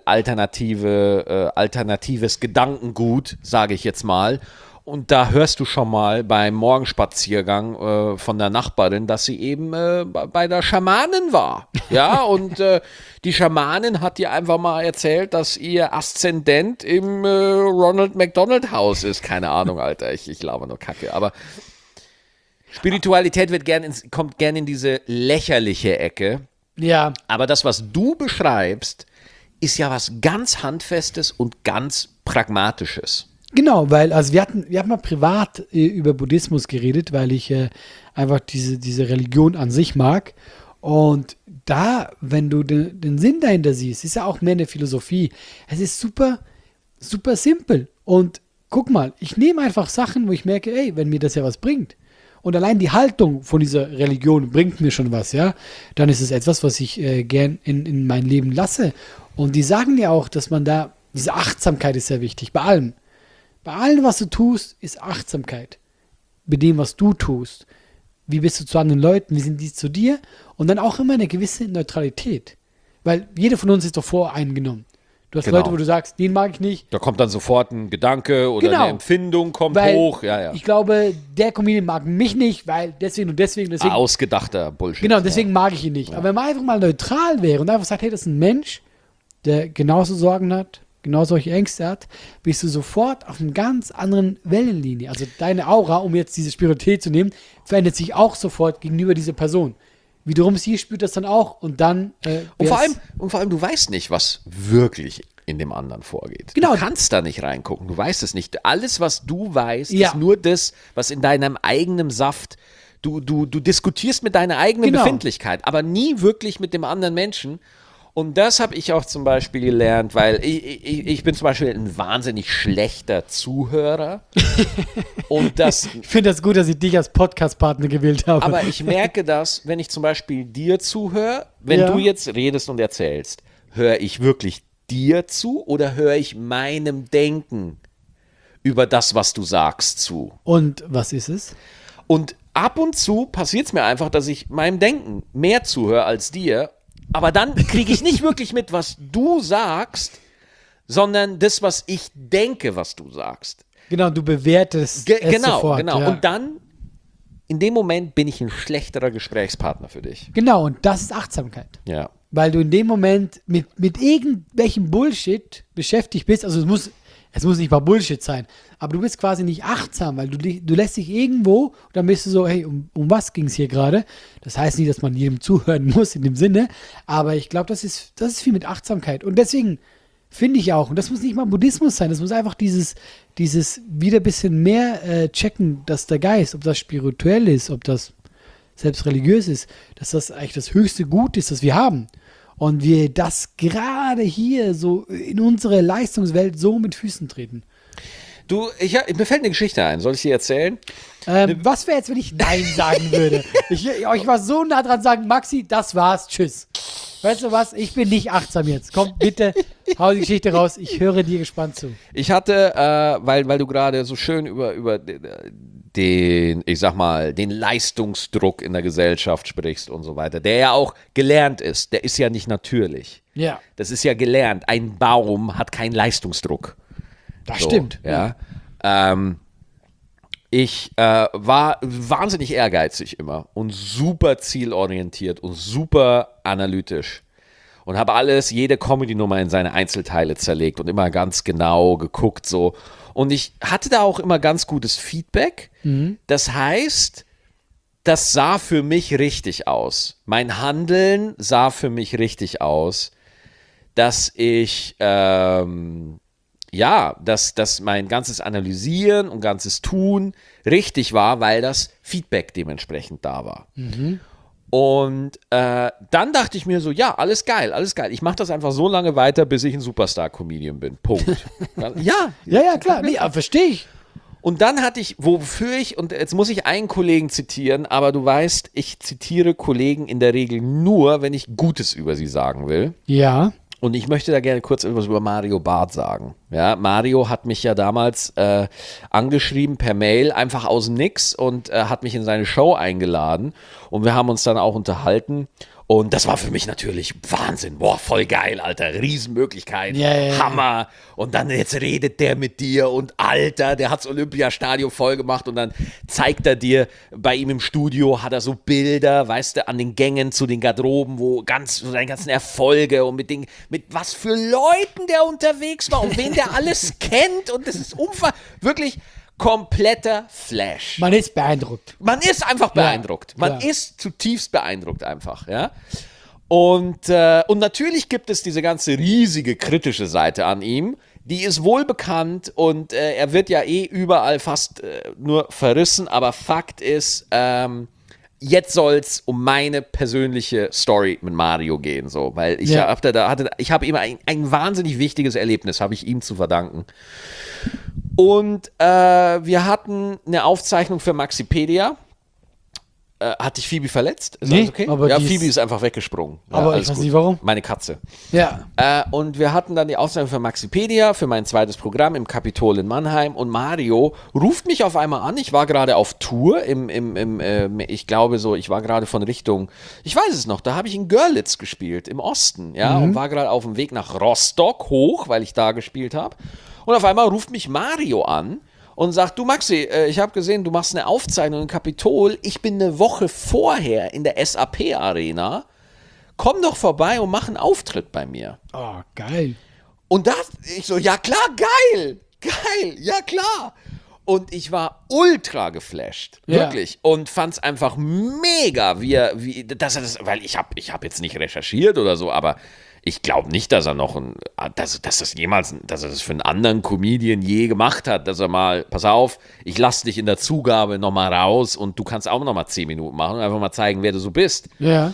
Speaker 1: alternatives Gedankengut, sage ich jetzt mal. Und da hörst du schon mal beim Morgenspaziergang von der Nachbarin, dass sie eben bei der Schamanin war. Ja, und die Schamanin hat dir einfach mal erzählt, dass ihr Aszendent im Ronald McDonald Haus ist. Keine Ahnung, Alter, ich laber nur Kacke. Aber Spiritualität kommt gern in diese lächerliche Ecke.
Speaker 2: Ja.
Speaker 1: Aber das, was du beschreibst, ist ja was ganz Handfestes und ganz Pragmatisches.
Speaker 2: Genau, weil, also wir hatten mal privat über Buddhismus geredet, weil ich einfach diese Religion an sich mag. Und da, wenn du den Sinn dahinter siehst, ist ja auch mehr eine Philosophie. Es ist super, super simpel. Und guck mal, ich nehme einfach Sachen, wo ich merke, ey, wenn mir das ja was bringt. Und allein die Haltung von dieser Religion bringt mir schon was, ja. Dann ist es etwas, was ich gern in mein Leben lasse. Und die sagen ja auch, dass man da, diese Achtsamkeit ist sehr wichtig, bei allem. Bei allem, was du tust, ist Achtsamkeit. Bei dem, was du tust. Wie bist du zu anderen Leuten? Wie sind die zu dir? Und dann auch immer eine gewisse Neutralität. Weil jeder von uns ist doch voreingenommen. Du hast
Speaker 1: Genau.
Speaker 2: Leute, wo du sagst, den mag ich nicht.
Speaker 1: Da kommt dann sofort ein Gedanke oder
Speaker 2: Genau.
Speaker 1: eine Empfindung kommt
Speaker 2: Weil
Speaker 1: hoch. Ja.
Speaker 2: ich glaube, der Comedian mag mich nicht, weil deswegen und deswegen.
Speaker 1: Ausgedachter Bullshit.
Speaker 2: Genau, deswegen mag ich ihn nicht. Aber wenn man einfach mal neutral wäre und einfach sagt, hey, das ist ein Mensch, der genauso Sorgen hat, genau solche Ängste hat, bist du sofort auf einer ganz anderen Wellenlinie. Also deine Aura, um jetzt diese Spiritualität zu nehmen, verändert sich auch sofort gegenüber dieser Person. Wiederum sie spürt das dann auch und dann
Speaker 1: Und vor allem, du weißt nicht, was wirklich in dem anderen vorgeht.
Speaker 2: Genau.
Speaker 1: Du kannst da nicht reingucken, du weißt es nicht. Alles, was du weißt,
Speaker 2: Ja.
Speaker 1: ist nur das, was in deinem eigenen Saft, du diskutierst mit deiner eigenen
Speaker 2: Genau.
Speaker 1: Befindlichkeit, aber nie wirklich mit dem anderen Menschen. Und das habe ich auch zum Beispiel gelernt, weil ich bin zum Beispiel ein wahnsinnig schlechter Zuhörer. Und das
Speaker 2: ich finde das gut, dass ich dich als Podcast-Partner gewählt habe.
Speaker 1: Aber ich merke das, wenn ich zum Beispiel dir zuhöre, wenn
Speaker 2: Ja.
Speaker 1: du jetzt redest und erzählst, höre ich wirklich dir zu oder höre ich meinem Denken über das, was du sagst, zu?
Speaker 2: Und was ist es?
Speaker 1: Und ab und zu passiert es mir einfach, dass ich meinem Denken mehr zuhöre als dir, aber dann kriege ich nicht wirklich mit, was du sagst, sondern das, was ich denke, was du sagst.
Speaker 2: Genau, du bewertest es
Speaker 1: Genau,
Speaker 2: sofort.
Speaker 1: genau.
Speaker 2: Ja.
Speaker 1: Und dann, in dem Moment, bin ich ein schlechterer Gesprächspartner für dich.
Speaker 2: Genau, und das ist Achtsamkeit.
Speaker 1: Ja.
Speaker 2: Weil du in dem Moment mit irgendwelchem Bullshit beschäftigt bist. Also es muss nicht mal Bullshit sein, aber du bist quasi nicht achtsam, weil du lässt dich irgendwo und dann bist du so, hey, um was ging es hier gerade? Das heißt nicht, dass man jedem zuhören muss in dem Sinne, aber ich glaube, das ist viel mit Achtsamkeit. Und deswegen finde ich auch, und das muss nicht mal Buddhismus sein, das muss einfach dieses wieder ein bisschen mehr checken, dass der Geist, ob das spirituell ist, ob das selbst religiös ist, dass das eigentlich das höchste Gut ist, das wir haben. Und wir das gerade hier so in unsere Leistungswelt so mit Füßen treten.
Speaker 1: Du, mir fällt eine Geschichte ein. Soll ich sie erzählen?
Speaker 2: Was wäre jetzt, wenn ich Nein sagen würde? Ich war so nah dran sagen, Maxi, das war's, tschüss. Weißt du was? Ich bin nicht achtsam jetzt. Komm, bitte, hau die Geschichte raus. Ich höre dir gespannt zu.
Speaker 1: Ich hatte, weil du gerade so schön über den, ich sag mal, den Leistungsdruck in der Gesellschaft sprichst und so weiter, der ja auch gelernt ist. Der ist ja nicht natürlich.
Speaker 2: Ja,
Speaker 1: Das ist ja gelernt. Ein Baum hat keinen Leistungsdruck.
Speaker 2: das
Speaker 1: So,
Speaker 2: stimmt.
Speaker 1: Ja. Ich war wahnsinnig ehrgeizig immer und super zielorientiert und super analytisch und habe jede Comedy-Nummer in seine Einzelteile zerlegt und immer ganz genau geguckt so. Und ich hatte da auch immer ganz gutes Feedback. Das heißt, das sah für mich richtig aus. Mein Handeln sah für mich richtig aus, dass ich dass mein ganzes Analysieren und ganzes Tun richtig war, weil das Feedback dementsprechend da war. Und dann dachte ich mir so, ja, alles geil. Ich mache das einfach so lange weiter, bis ich ein Superstar-Comedian bin. Punkt.
Speaker 2: Ja, klar. Nee, verstehe ich.
Speaker 1: Und dann hatte ich, und jetzt muss ich einen Kollegen zitieren, aber du weißt, ich zitiere Kollegen in der Regel nur, wenn ich Gutes über sie sagen will.
Speaker 2: Ja.
Speaker 1: Und ich möchte da gerne kurz etwas über Mario Barth sagen. Ja, Mario hat mich ja damals angeschrieben per Mail, einfach aus dem Nix und hat mich in seine Show eingeladen. Und wir haben uns dann auch unterhalten. Und das war für mich natürlich Wahnsinn. Boah, voll geil, Alter. Riesenmöglichkeit.
Speaker 2: Ja.
Speaker 1: Hammer. Und dann jetzt redet der mit dir und Alter, der hat's Olympiastadion voll gemacht und dann zeigt er dir, bei ihm im Studio hat er so Bilder, weißt du, an den Gängen zu den Garderoben, wo so seine ganzen Erfolge und mit was für Leuten der unterwegs war und wen der alles kennt und das ist wirklich kompletter Flash.
Speaker 2: Man ist beeindruckt.
Speaker 1: Man ist einfach beeindruckt. Man
Speaker 2: klar.
Speaker 1: ist zutiefst beeindruckt einfach, ja. Und natürlich gibt es diese ganze riesige kritische Seite an ihm, Die ist wohl bekannt und er wird ja überall fast nur verrissen, aber Fakt ist, jetzt soll es um meine persönliche Story mit Mario gehen, so, weil ich habe ihm ein wahnsinnig wichtiges Erlebnis, habe ich ihm zu verdanken. Und wir hatten eine Aufzeichnung für Maxipedia. Hat dich Phoebe verletzt? Ist
Speaker 2: Nee,
Speaker 1: alles okay?
Speaker 2: aber
Speaker 1: Ja,
Speaker 2: die
Speaker 1: Phoebe
Speaker 2: ist-
Speaker 1: ist einfach weggesprungen. Ja,
Speaker 2: Aber ich
Speaker 1: alles
Speaker 2: weiß
Speaker 1: gut.
Speaker 2: nicht, warum.
Speaker 1: Meine Katze.
Speaker 2: Ja.
Speaker 1: Und wir hatten dann die Aufzeichnung für Maxipedia, für mein zweites Programm im Kapitol in Mannheim. Und Mario ruft mich auf einmal an. Ich war gerade auf Tour ich glaube so, ich war gerade von Richtung, ich weiß es noch, da habe ich in Görlitz gespielt, im Osten, ja, und war gerade auf dem Weg nach Rostock hoch, weil ich da gespielt habe. Und auf einmal ruft mich Mario an und sagt, du Maxi, ich habe gesehen, du machst eine Aufzeichnung im Kapitol. Ich bin eine Woche vorher in der SAP-Arena. Komm doch vorbei und mach einen Auftritt bei mir.
Speaker 2: Oh, geil.
Speaker 1: Und ich so, ja klar, geil, ja klar. Und ich war ultra geflasht,
Speaker 2: Ja.
Speaker 1: wirklich. Und fand's einfach mega, weil ich hab jetzt nicht recherchiert oder so, aber ich glaube nicht, dass er dass er das für einen anderen Comedian je gemacht hat, dass er mal, pass auf, ich lass dich in der Zugabe nochmal raus und du kannst auch nochmal 10 Minuten machen und einfach mal zeigen, wer du so bist.
Speaker 2: Ja.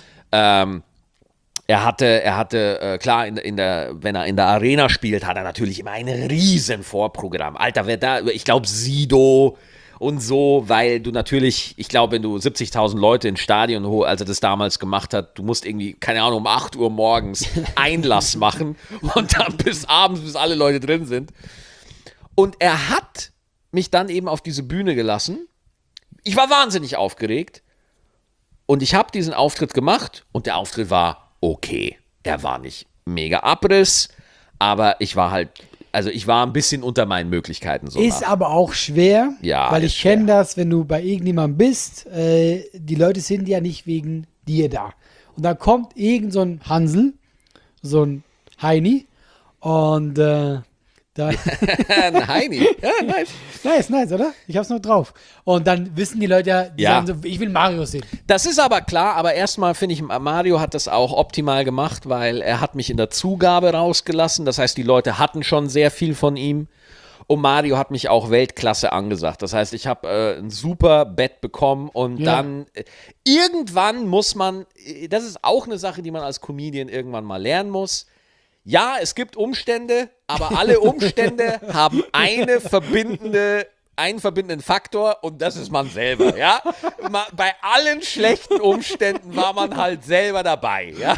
Speaker 1: Er hatte klar, wenn er in der Arena spielt, hat er natürlich immer ein riesen Vorprogramm. Alter, ich glaube Sido und so, weil du natürlich, ich glaube, wenn du 70.000 Leute ins Stadion holst, als er das damals gemacht hat, du musst irgendwie, keine Ahnung, um 8 Uhr morgens Einlass machen und dann bis abends, bis alle Leute drin sind. Und er hat mich dann eben auf diese Bühne gelassen. Ich war wahnsinnig aufgeregt und ich habe diesen Auftritt gemacht und der Auftritt war okay. Der war nicht mega Abriss, aber ich war ein bisschen unter meinen Möglichkeiten. So
Speaker 2: Ist aber auch schwer,
Speaker 1: Ja,
Speaker 2: weil
Speaker 1: ist
Speaker 2: ich kenne das, wenn du bei irgendjemandem bist, die Leute sind ja nicht wegen dir da. Und dann kommt irgend so ein Hansel, so ein Heini und da
Speaker 1: Ein Heini. Ja, nice.
Speaker 2: nice, oder? Ich hab's noch drauf. Und dann wissen die Leute ja, die
Speaker 1: Ja.
Speaker 2: sagen so, ich will Mario sehen.
Speaker 1: Das ist aber klar, aber erstmal finde ich, Mario hat das auch optimal gemacht, weil er hat mich in der Zugabe rausgelassen. Das heißt, die Leute hatten schon sehr viel von ihm. Und Mario hat mich auch Weltklasse angesagt. Das heißt, ich habe ein super Bett bekommen und
Speaker 2: Ja.
Speaker 1: dann irgendwann muss man, das ist auch eine Sache, die man als Comedian irgendwann mal lernen muss. Ja, es gibt Umstände, aber alle Umstände haben einen verbindenden Faktor und das ist man selber, ja. Bei allen schlechten Umständen war man halt selber dabei, ja.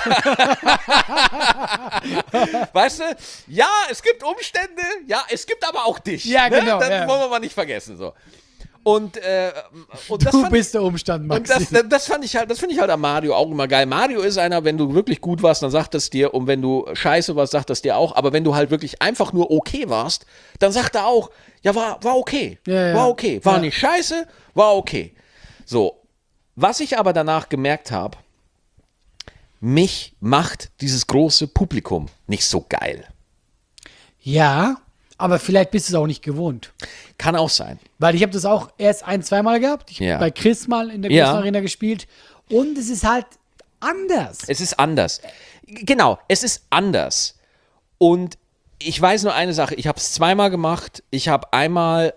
Speaker 1: Weißt du? Ja, es gibt Umstände, ja, es gibt aber auch dich.
Speaker 2: Ja,
Speaker 1: ne?
Speaker 2: genau,
Speaker 1: Das
Speaker 2: ja.
Speaker 1: wollen wir mal nicht vergessen, so. Und das
Speaker 2: Du
Speaker 1: fand
Speaker 2: bist der Umstand,
Speaker 1: und
Speaker 2: Maxi.
Speaker 1: das finde ich halt an Mario auch immer geil. Mario ist einer, wenn du wirklich gut warst, dann sagt das dir. Und wenn du scheiße warst, sagt das dir auch. Aber wenn du halt wirklich einfach nur okay warst, dann sagt er auch, ja, war okay.
Speaker 2: Ja, ja.
Speaker 1: War okay. War
Speaker 2: Ja.
Speaker 1: nicht scheiße, war okay. So, was ich aber danach gemerkt habe, mich macht dieses große Publikum nicht so geil.
Speaker 2: Ja, aber vielleicht bist du es auch nicht gewohnt.
Speaker 1: Kann auch sein.
Speaker 2: Weil ich habe das auch erst zweimal gehabt. Ich
Speaker 1: Ja.
Speaker 2: habe bei Chris mal in der
Speaker 1: Ja.
Speaker 2: großen Arena gespielt. Und es ist halt anders.
Speaker 1: Es ist anders. Genau, es ist anders. Und ich weiß nur eine Sache, ich habe es zweimal gemacht. Ich habe einmal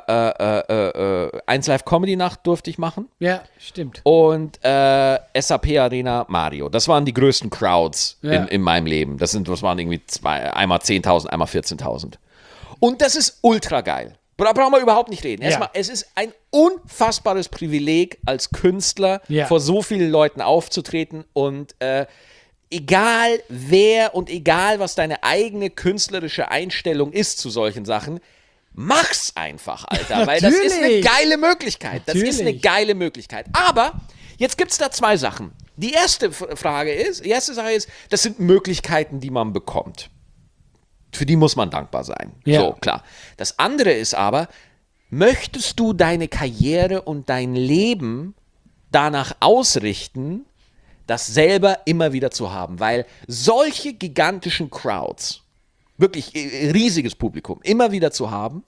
Speaker 1: 1 Live Comedy Nacht durfte ich machen
Speaker 2: Ja, stimmt.
Speaker 1: und SAP Arena Mario. Das waren die größten Crowds
Speaker 2: Ja.
Speaker 1: in meinem Leben. Das waren irgendwie einmal 10.000, einmal 14.000. Und das ist ultra geil. Da brauchen wir überhaupt nicht reden. Erstmal, es ist ein unfassbares Privileg, als Künstler
Speaker 2: Ja.
Speaker 1: vor so vielen Leuten aufzutreten und egal wer und egal was deine eigene künstlerische Einstellung ist zu solchen Sachen, mach's einfach, Alter, weil das ist eine
Speaker 2: Natürlich.
Speaker 1: geile Möglichkeit. Das ist eine
Speaker 2: Natürlich.
Speaker 1: geile Möglichkeit. Aber jetzt gibt's da zwei Sachen. Die erste Sache ist, das sind Möglichkeiten, die man bekommt. Für die muss man dankbar sein.
Speaker 2: Ja.
Speaker 1: So, klar. Das andere ist aber, möchtest du deine Karriere und dein Leben danach ausrichten, das selber immer wieder zu haben? Weil solche gigantischen Crowds, wirklich riesiges Publikum, immer wieder zu haben,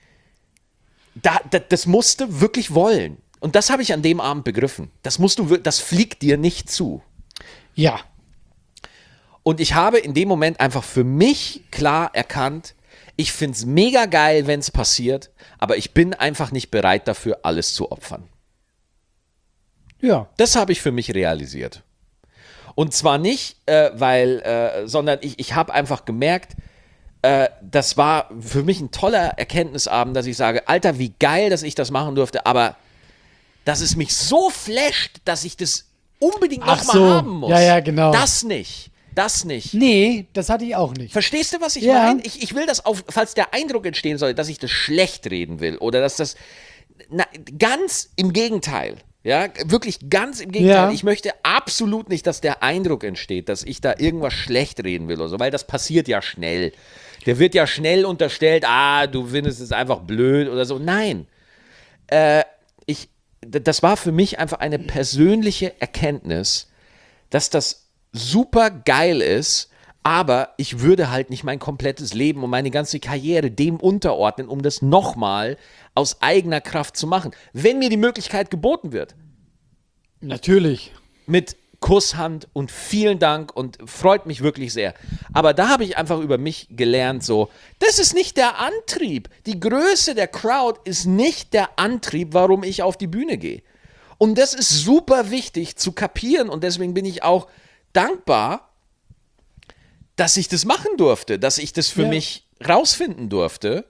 Speaker 1: das musst du wirklich wollen. Und das habe ich an dem Abend begriffen. Das fliegt dir nicht zu.
Speaker 2: Ja.
Speaker 1: Und ich habe in dem Moment einfach für mich klar erkannt, Ich finde es mega geil, wenn es passiert, aber ich bin einfach nicht bereit dafür, alles zu opfern.
Speaker 2: Ja.
Speaker 1: Das habe ich für mich realisiert. Und zwar nicht, sondern ich habe einfach gemerkt, das war für mich ein toller Erkenntnisabend, dass ich sage, Alter, wie geil, dass ich das machen durfte, aber dass es mich so flasht, dass ich das unbedingt
Speaker 2: Ach
Speaker 1: nochmal
Speaker 2: so.
Speaker 1: haben muss.
Speaker 2: Ja, ja, genau.
Speaker 1: Das nicht.
Speaker 2: Nee, das hatte ich auch nicht.
Speaker 1: Verstehst du, was ich
Speaker 2: Ja.
Speaker 1: meine? Ich will das, falls der Eindruck entstehen soll, dass ich das schlecht reden will oder dass das, ganz im Gegenteil. Ja, wirklich ganz im Gegenteil.
Speaker 2: Ja.
Speaker 1: Ich möchte absolut nicht, dass der Eindruck entsteht, dass ich da irgendwas schlecht reden will oder so, weil das passiert ja schnell. Der wird ja schnell unterstellt, du findest es einfach blöd oder so. Nein. Das war für mich einfach eine persönliche Erkenntnis, dass das super geil ist, aber ich würde halt nicht mein komplettes Leben und meine ganze Karriere dem unterordnen, um das nochmal aus eigener Kraft zu machen. Wenn mir die Möglichkeit geboten wird.
Speaker 2: Natürlich.
Speaker 1: Mit Kusshand und vielen Dank und freut mich wirklich sehr. Aber da habe ich einfach über mich gelernt, so, das ist nicht der Antrieb. Die Größe der Crowd ist nicht der Antrieb, warum ich auf die Bühne gehe. Und das ist super wichtig zu kapieren und deswegen bin ich auch dankbar, dass ich das machen durfte, dass ich das für mich rausfinden durfte.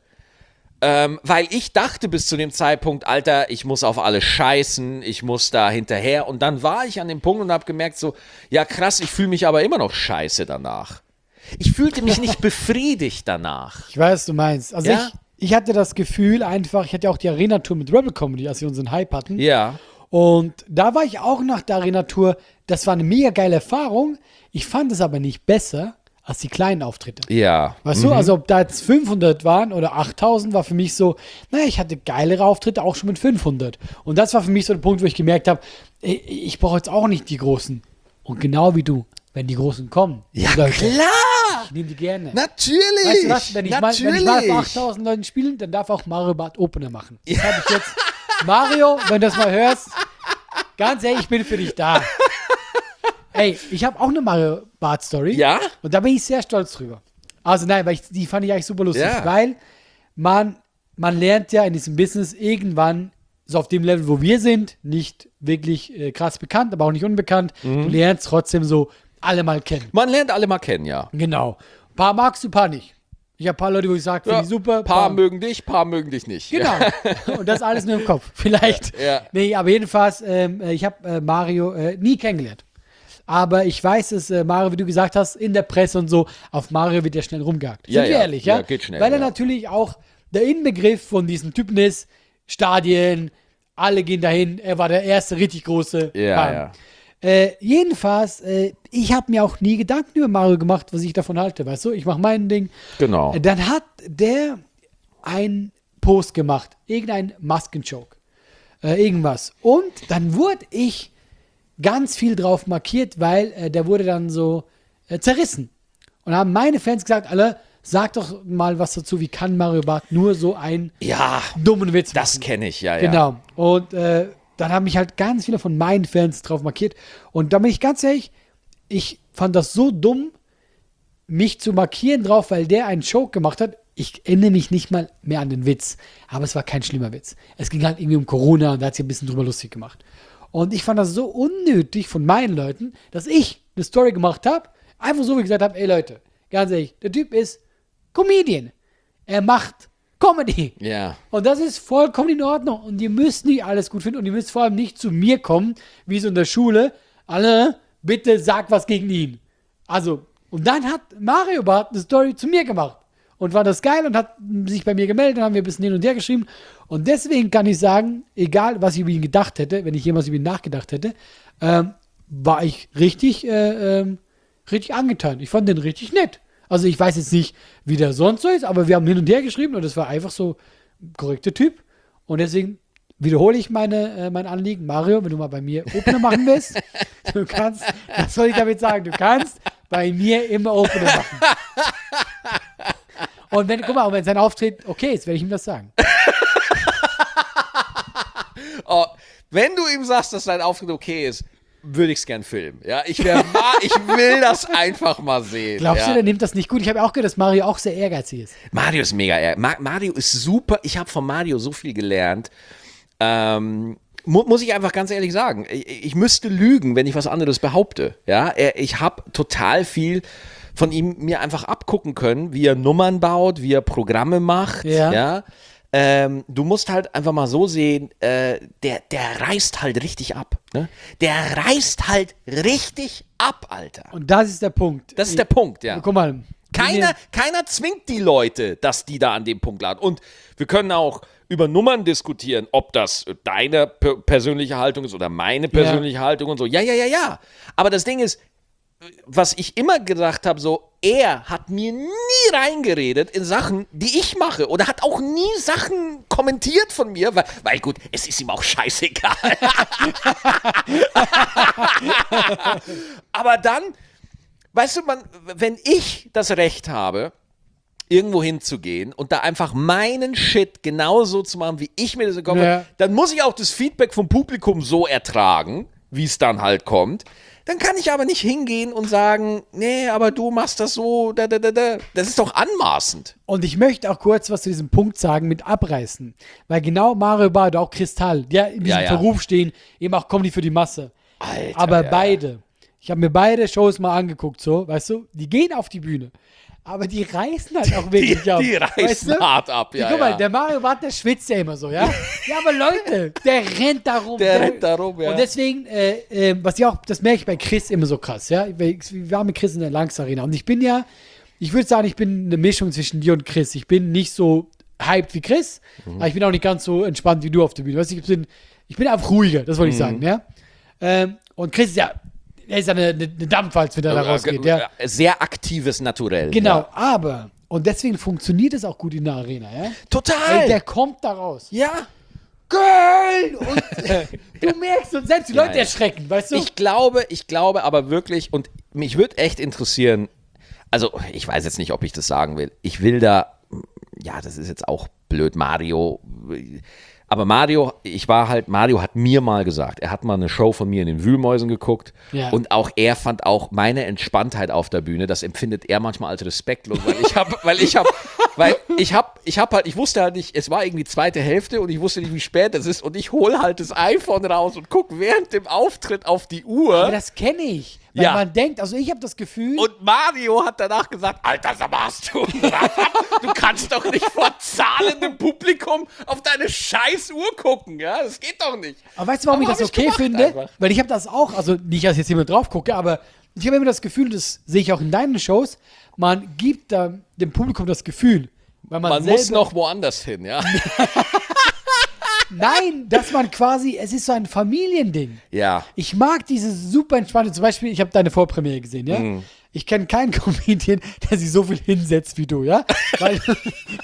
Speaker 1: Weil ich dachte bis zu dem Zeitpunkt, Alter, ich muss auf alles scheißen, ich muss da hinterher. Und dann war ich an dem Punkt und habe gemerkt so, ja krass, ich fühle mich aber immer noch scheiße danach. Ich fühlte mich nicht befriedigt danach.
Speaker 2: Ich weiß, was du meinst. Also
Speaker 1: Ja?
Speaker 2: ich hatte das Gefühl einfach, ich hatte ja auch die Arena-Tour mit Rebel Comedy, als wir unseren Hype hatten.
Speaker 1: Ja.
Speaker 2: Und da war ich auch nach der Arena-Tour. Das war eine mega geile Erfahrung. Ich fand es aber nicht besser als die kleinen Auftritte.
Speaker 1: Ja.
Speaker 2: Weißt du, also ob da jetzt 500 waren oder 8000, war für mich so, naja, ich hatte geilere Auftritte auch schon mit 500. Und das war für mich so der Punkt, wo ich gemerkt habe, ich brauche jetzt auch nicht die Großen. Und genau wie du, wenn die Großen kommen,
Speaker 1: Ja,
Speaker 2: Leute,
Speaker 1: klar.
Speaker 2: ich nehme die gerne.
Speaker 1: Natürlich.
Speaker 2: Weißt du was, wenn ich mal vor 8000 Leuten spiele, dann darf auch Mario Barth Opener machen. Das habe ich jetzt. Mario, wenn du das mal hörst, ganz ehrlich, ich bin für dich da. Ey, ich habe auch eine Mario Barth Story.
Speaker 1: Ja?
Speaker 2: Und da bin ich sehr stolz drüber. Also nein, weil die fand ich eigentlich super lustig,
Speaker 1: Ja.
Speaker 2: weil man lernt ja in diesem Business irgendwann, so auf dem Level, wo wir sind, nicht wirklich krass bekannt, aber auch nicht unbekannt. Du lernst trotzdem so alle mal kennen.
Speaker 1: Man lernt alle mal kennen, ja.
Speaker 2: Genau. Ein paar magst du, ein paar nicht. Ich habe ein paar Leute, wo ich sage, finde ich super.
Speaker 1: Paar mögen dich, paar mögen dich nicht.
Speaker 2: Genau. Und das alles nur im Kopf. Vielleicht.
Speaker 1: Ja.
Speaker 2: Nee, aber jedenfalls, ich habe Mario nie kennengelernt. Aber ich weiß, dass Mario, wie du gesagt hast, in der Presse und so, auf Mario wird ja schnell rumgehakt.
Speaker 1: Ja,
Speaker 2: Sind wir
Speaker 1: ja.
Speaker 2: ehrlich, ja?
Speaker 1: Ja, geht schnell,
Speaker 2: Weil er
Speaker 1: ja.
Speaker 2: natürlich auch der Inbegriff von diesem Typen ist, Stadien, alle gehen dahin, er war der erste richtig große.
Speaker 1: Ja,
Speaker 2: Bam.
Speaker 1: ja.
Speaker 2: Jedenfalls, ich habe mir auch nie Gedanken über Mario gemacht, was ich davon halte, weißt du? Ich mache mein Ding.
Speaker 1: Genau.
Speaker 2: Dann hat der einen Post gemacht, irgendein Maskenjoke, irgendwas. Und dann wurde ich ganz viel drauf markiert, weil der wurde dann so zerrissen. Und haben meine Fans gesagt, alle, sag doch mal was dazu, wie kann Mario Barth nur so einen
Speaker 1: Ja,
Speaker 2: dummen Witz machen.
Speaker 1: das kenne ich, ja, ja.
Speaker 2: Genau. Und dann haben mich halt ganz viele von meinen Fans drauf markiert. Und da bin ich ganz ehrlich, ich fand das so dumm, mich zu markieren drauf, weil der einen Joke gemacht hat. Ich erinnere mich nicht mal mehr an den Witz. Aber es war kein schlimmer Witz. Es ging halt irgendwie um Corona und da hat sich ein bisschen drüber lustig gemacht. Und ich fand das so unnötig von meinen Leuten, dass ich eine Story gemacht habe, einfach so wie gesagt habe, ey Leute, ganz ehrlich, der Typ ist Comedian. Er macht Comedy.
Speaker 1: Ja.
Speaker 2: Und das ist vollkommen in Ordnung. Und ihr müsst nicht alles gut finden und ihr müsst vor allem nicht zu mir kommen, wie so in der Schule. Alle, bitte sag was gegen ihn. Also, und dann hat Mario Barth eine Story zu mir gemacht. Und war das geil und hat sich bei mir gemeldet, dann haben wir ein bisschen hin und her geschrieben. Und deswegen kann ich sagen, egal was ich über ihn gedacht hätte, wenn ich jemals über ihn nachgedacht hätte, war ich richtig angetan. Ich fand den richtig nett. Also ich weiß jetzt nicht, wie der sonst so ist, aber wir haben hin und her geschrieben und es war einfach so ein korrekter Typ. Und deswegen wiederhole ich mein Anliegen. Mario, wenn du mal bei mir Opener machen willst, du kannst, das soll ich damit sagen, du kannst bei mir immer Opener machen. Und wenn, guck mal, wenn sein Auftritt okay ist, werde ich ihm das sagen.
Speaker 1: Oh, wenn du ihm sagst, dass dein Auftritt okay ist, würde ich es gern filmen. Ja, ich will das einfach mal sehen.
Speaker 2: Glaubst
Speaker 1: ja.
Speaker 2: du, der nimmt das nicht gut? Ich habe auch gehört, dass Mario auch sehr ehrgeizig ist.
Speaker 1: Mario ist mega ehrgeizig. Mario ist super. Ich habe von Mario so viel gelernt. Muss ich einfach ganz ehrlich sagen. Ich müsste lügen, wenn ich was anderes behaupte. Ja, ich habe total viel von ihm mir einfach abgucken können, wie er Nummern baut, wie er Programme macht. Ja. Du musst halt einfach mal so sehen, der reißt halt richtig ab. Ne? Der reißt halt richtig ab, Alter.
Speaker 2: Und das ist der Punkt.
Speaker 1: Das ist der Punkt, ja.
Speaker 2: Guck mal.
Speaker 1: Keiner zwingt die Leute, dass die da an dem Punkt laden. Und wir können auch über Nummern diskutieren, ob das deine persönliche Haltung ist oder meine persönliche Haltung und so. Ja. Aber das Ding ist, was ich immer gedacht habe, so, er hat mir nie reingeredet in Sachen, die ich mache. Oder hat auch nie Sachen kommentiert von mir, weil gut, es ist ihm auch scheißegal. Aber dann, weißt du, wenn ich das Recht habe, irgendwo hinzugehen und da einfach meinen Shit genauso zu machen, wie ich mir das im Kopf habe, dann muss ich auch das Feedback vom Publikum so ertragen, wie es dann halt kommt. Dann kann ich aber nicht hingehen und sagen, nee, aber du machst das so, Das ist doch anmaßend.
Speaker 2: Und ich möchte auch kurz was zu diesem Punkt sagen mit Abreißen. Weil genau Mario Barth, auch Kristall, die in diesem Verruf stehen, eben auch Comedy für die Masse.
Speaker 1: Alter,
Speaker 2: aber beide. Ich habe mir beide Shows mal angeguckt, so, weißt du, die gehen auf die Bühne. Aber die reißen halt auch wirklich ab.
Speaker 1: Die reißen
Speaker 2: weißt du?
Speaker 1: hart ab, ja.
Speaker 2: Guck mal, der Mario Barth, der schwitzt ja immer so, ja? Ja, aber Leute, der rennt da rum.
Speaker 1: Ja.
Speaker 2: Und deswegen, das merke ich bei Chris immer so krass, ja? Wir waren mit Chris in der Langs Arena und ich würde sagen, ich bin eine Mischung zwischen dir und Chris. Ich bin nicht so hyped wie Chris, aber ich bin auch nicht ganz so entspannt wie du auf der Bühne. Weißt du, ich bin einfach ruhiger, das wollte ich sagen, ja? Und Chris ist ja, er ist ja eine Dampfwalz, wenn er da rausgeht. Ja.
Speaker 1: Sehr aktives Naturell.
Speaker 2: Genau,
Speaker 1: ja.
Speaker 2: aber, und deswegen funktioniert es auch gut in der Arena, ja?
Speaker 1: Total.
Speaker 2: Ey, der kommt da raus.
Speaker 1: Ja.
Speaker 2: Köln! Und du merkst, und selbst die Leute erschrecken, weißt du?
Speaker 1: Ich glaube aber wirklich, und mich würde echt interessieren, also ich weiß jetzt nicht, ob ich das sagen will, ich will da, ja, das ist jetzt auch blöd, Mario, aber Mario hat mir mal gesagt, er hat mal eine Show von mir in den Wühlmäusen geguckt und auch er fand auch meine Entspanntheit auf der Bühne, das empfindet er manchmal als respektlos, ich wusste halt nicht, es war irgendwie zweite Hälfte und ich wusste nicht, wie spät es ist und ich hole halt das iPhone raus und gucke während dem Auftritt auf die Uhr.
Speaker 2: Aber das kenne ich. Weil man denkt, also ich habe das Gefühl.
Speaker 1: Und Mario hat danach gesagt, Alter, sag mal, hast du du kannst doch nicht vor zahlendem Publikum auf deine scheiß Uhr gucken, ja? Das geht doch nicht.
Speaker 2: Aber weißt du, warum ich das okay finde?
Speaker 1: Einfach.
Speaker 2: Weil ich habe das auch, also nicht, dass jetzt jemand drauf gucke, aber ich habe immer das Gefühl, das sehe ich auch in deinen Shows, man gibt dem Publikum das Gefühl, weil man
Speaker 1: muss noch woanders hin, ja?
Speaker 2: Nein, dass man quasi, es ist so ein Familiending.
Speaker 1: Ja.
Speaker 2: Ich mag dieses super entspannte, zum Beispiel, ich habe deine Vorpremiere gesehen, ja? Ich kenne keinen Comedian, der sich so viel hinsetzt wie du, ja? Weil für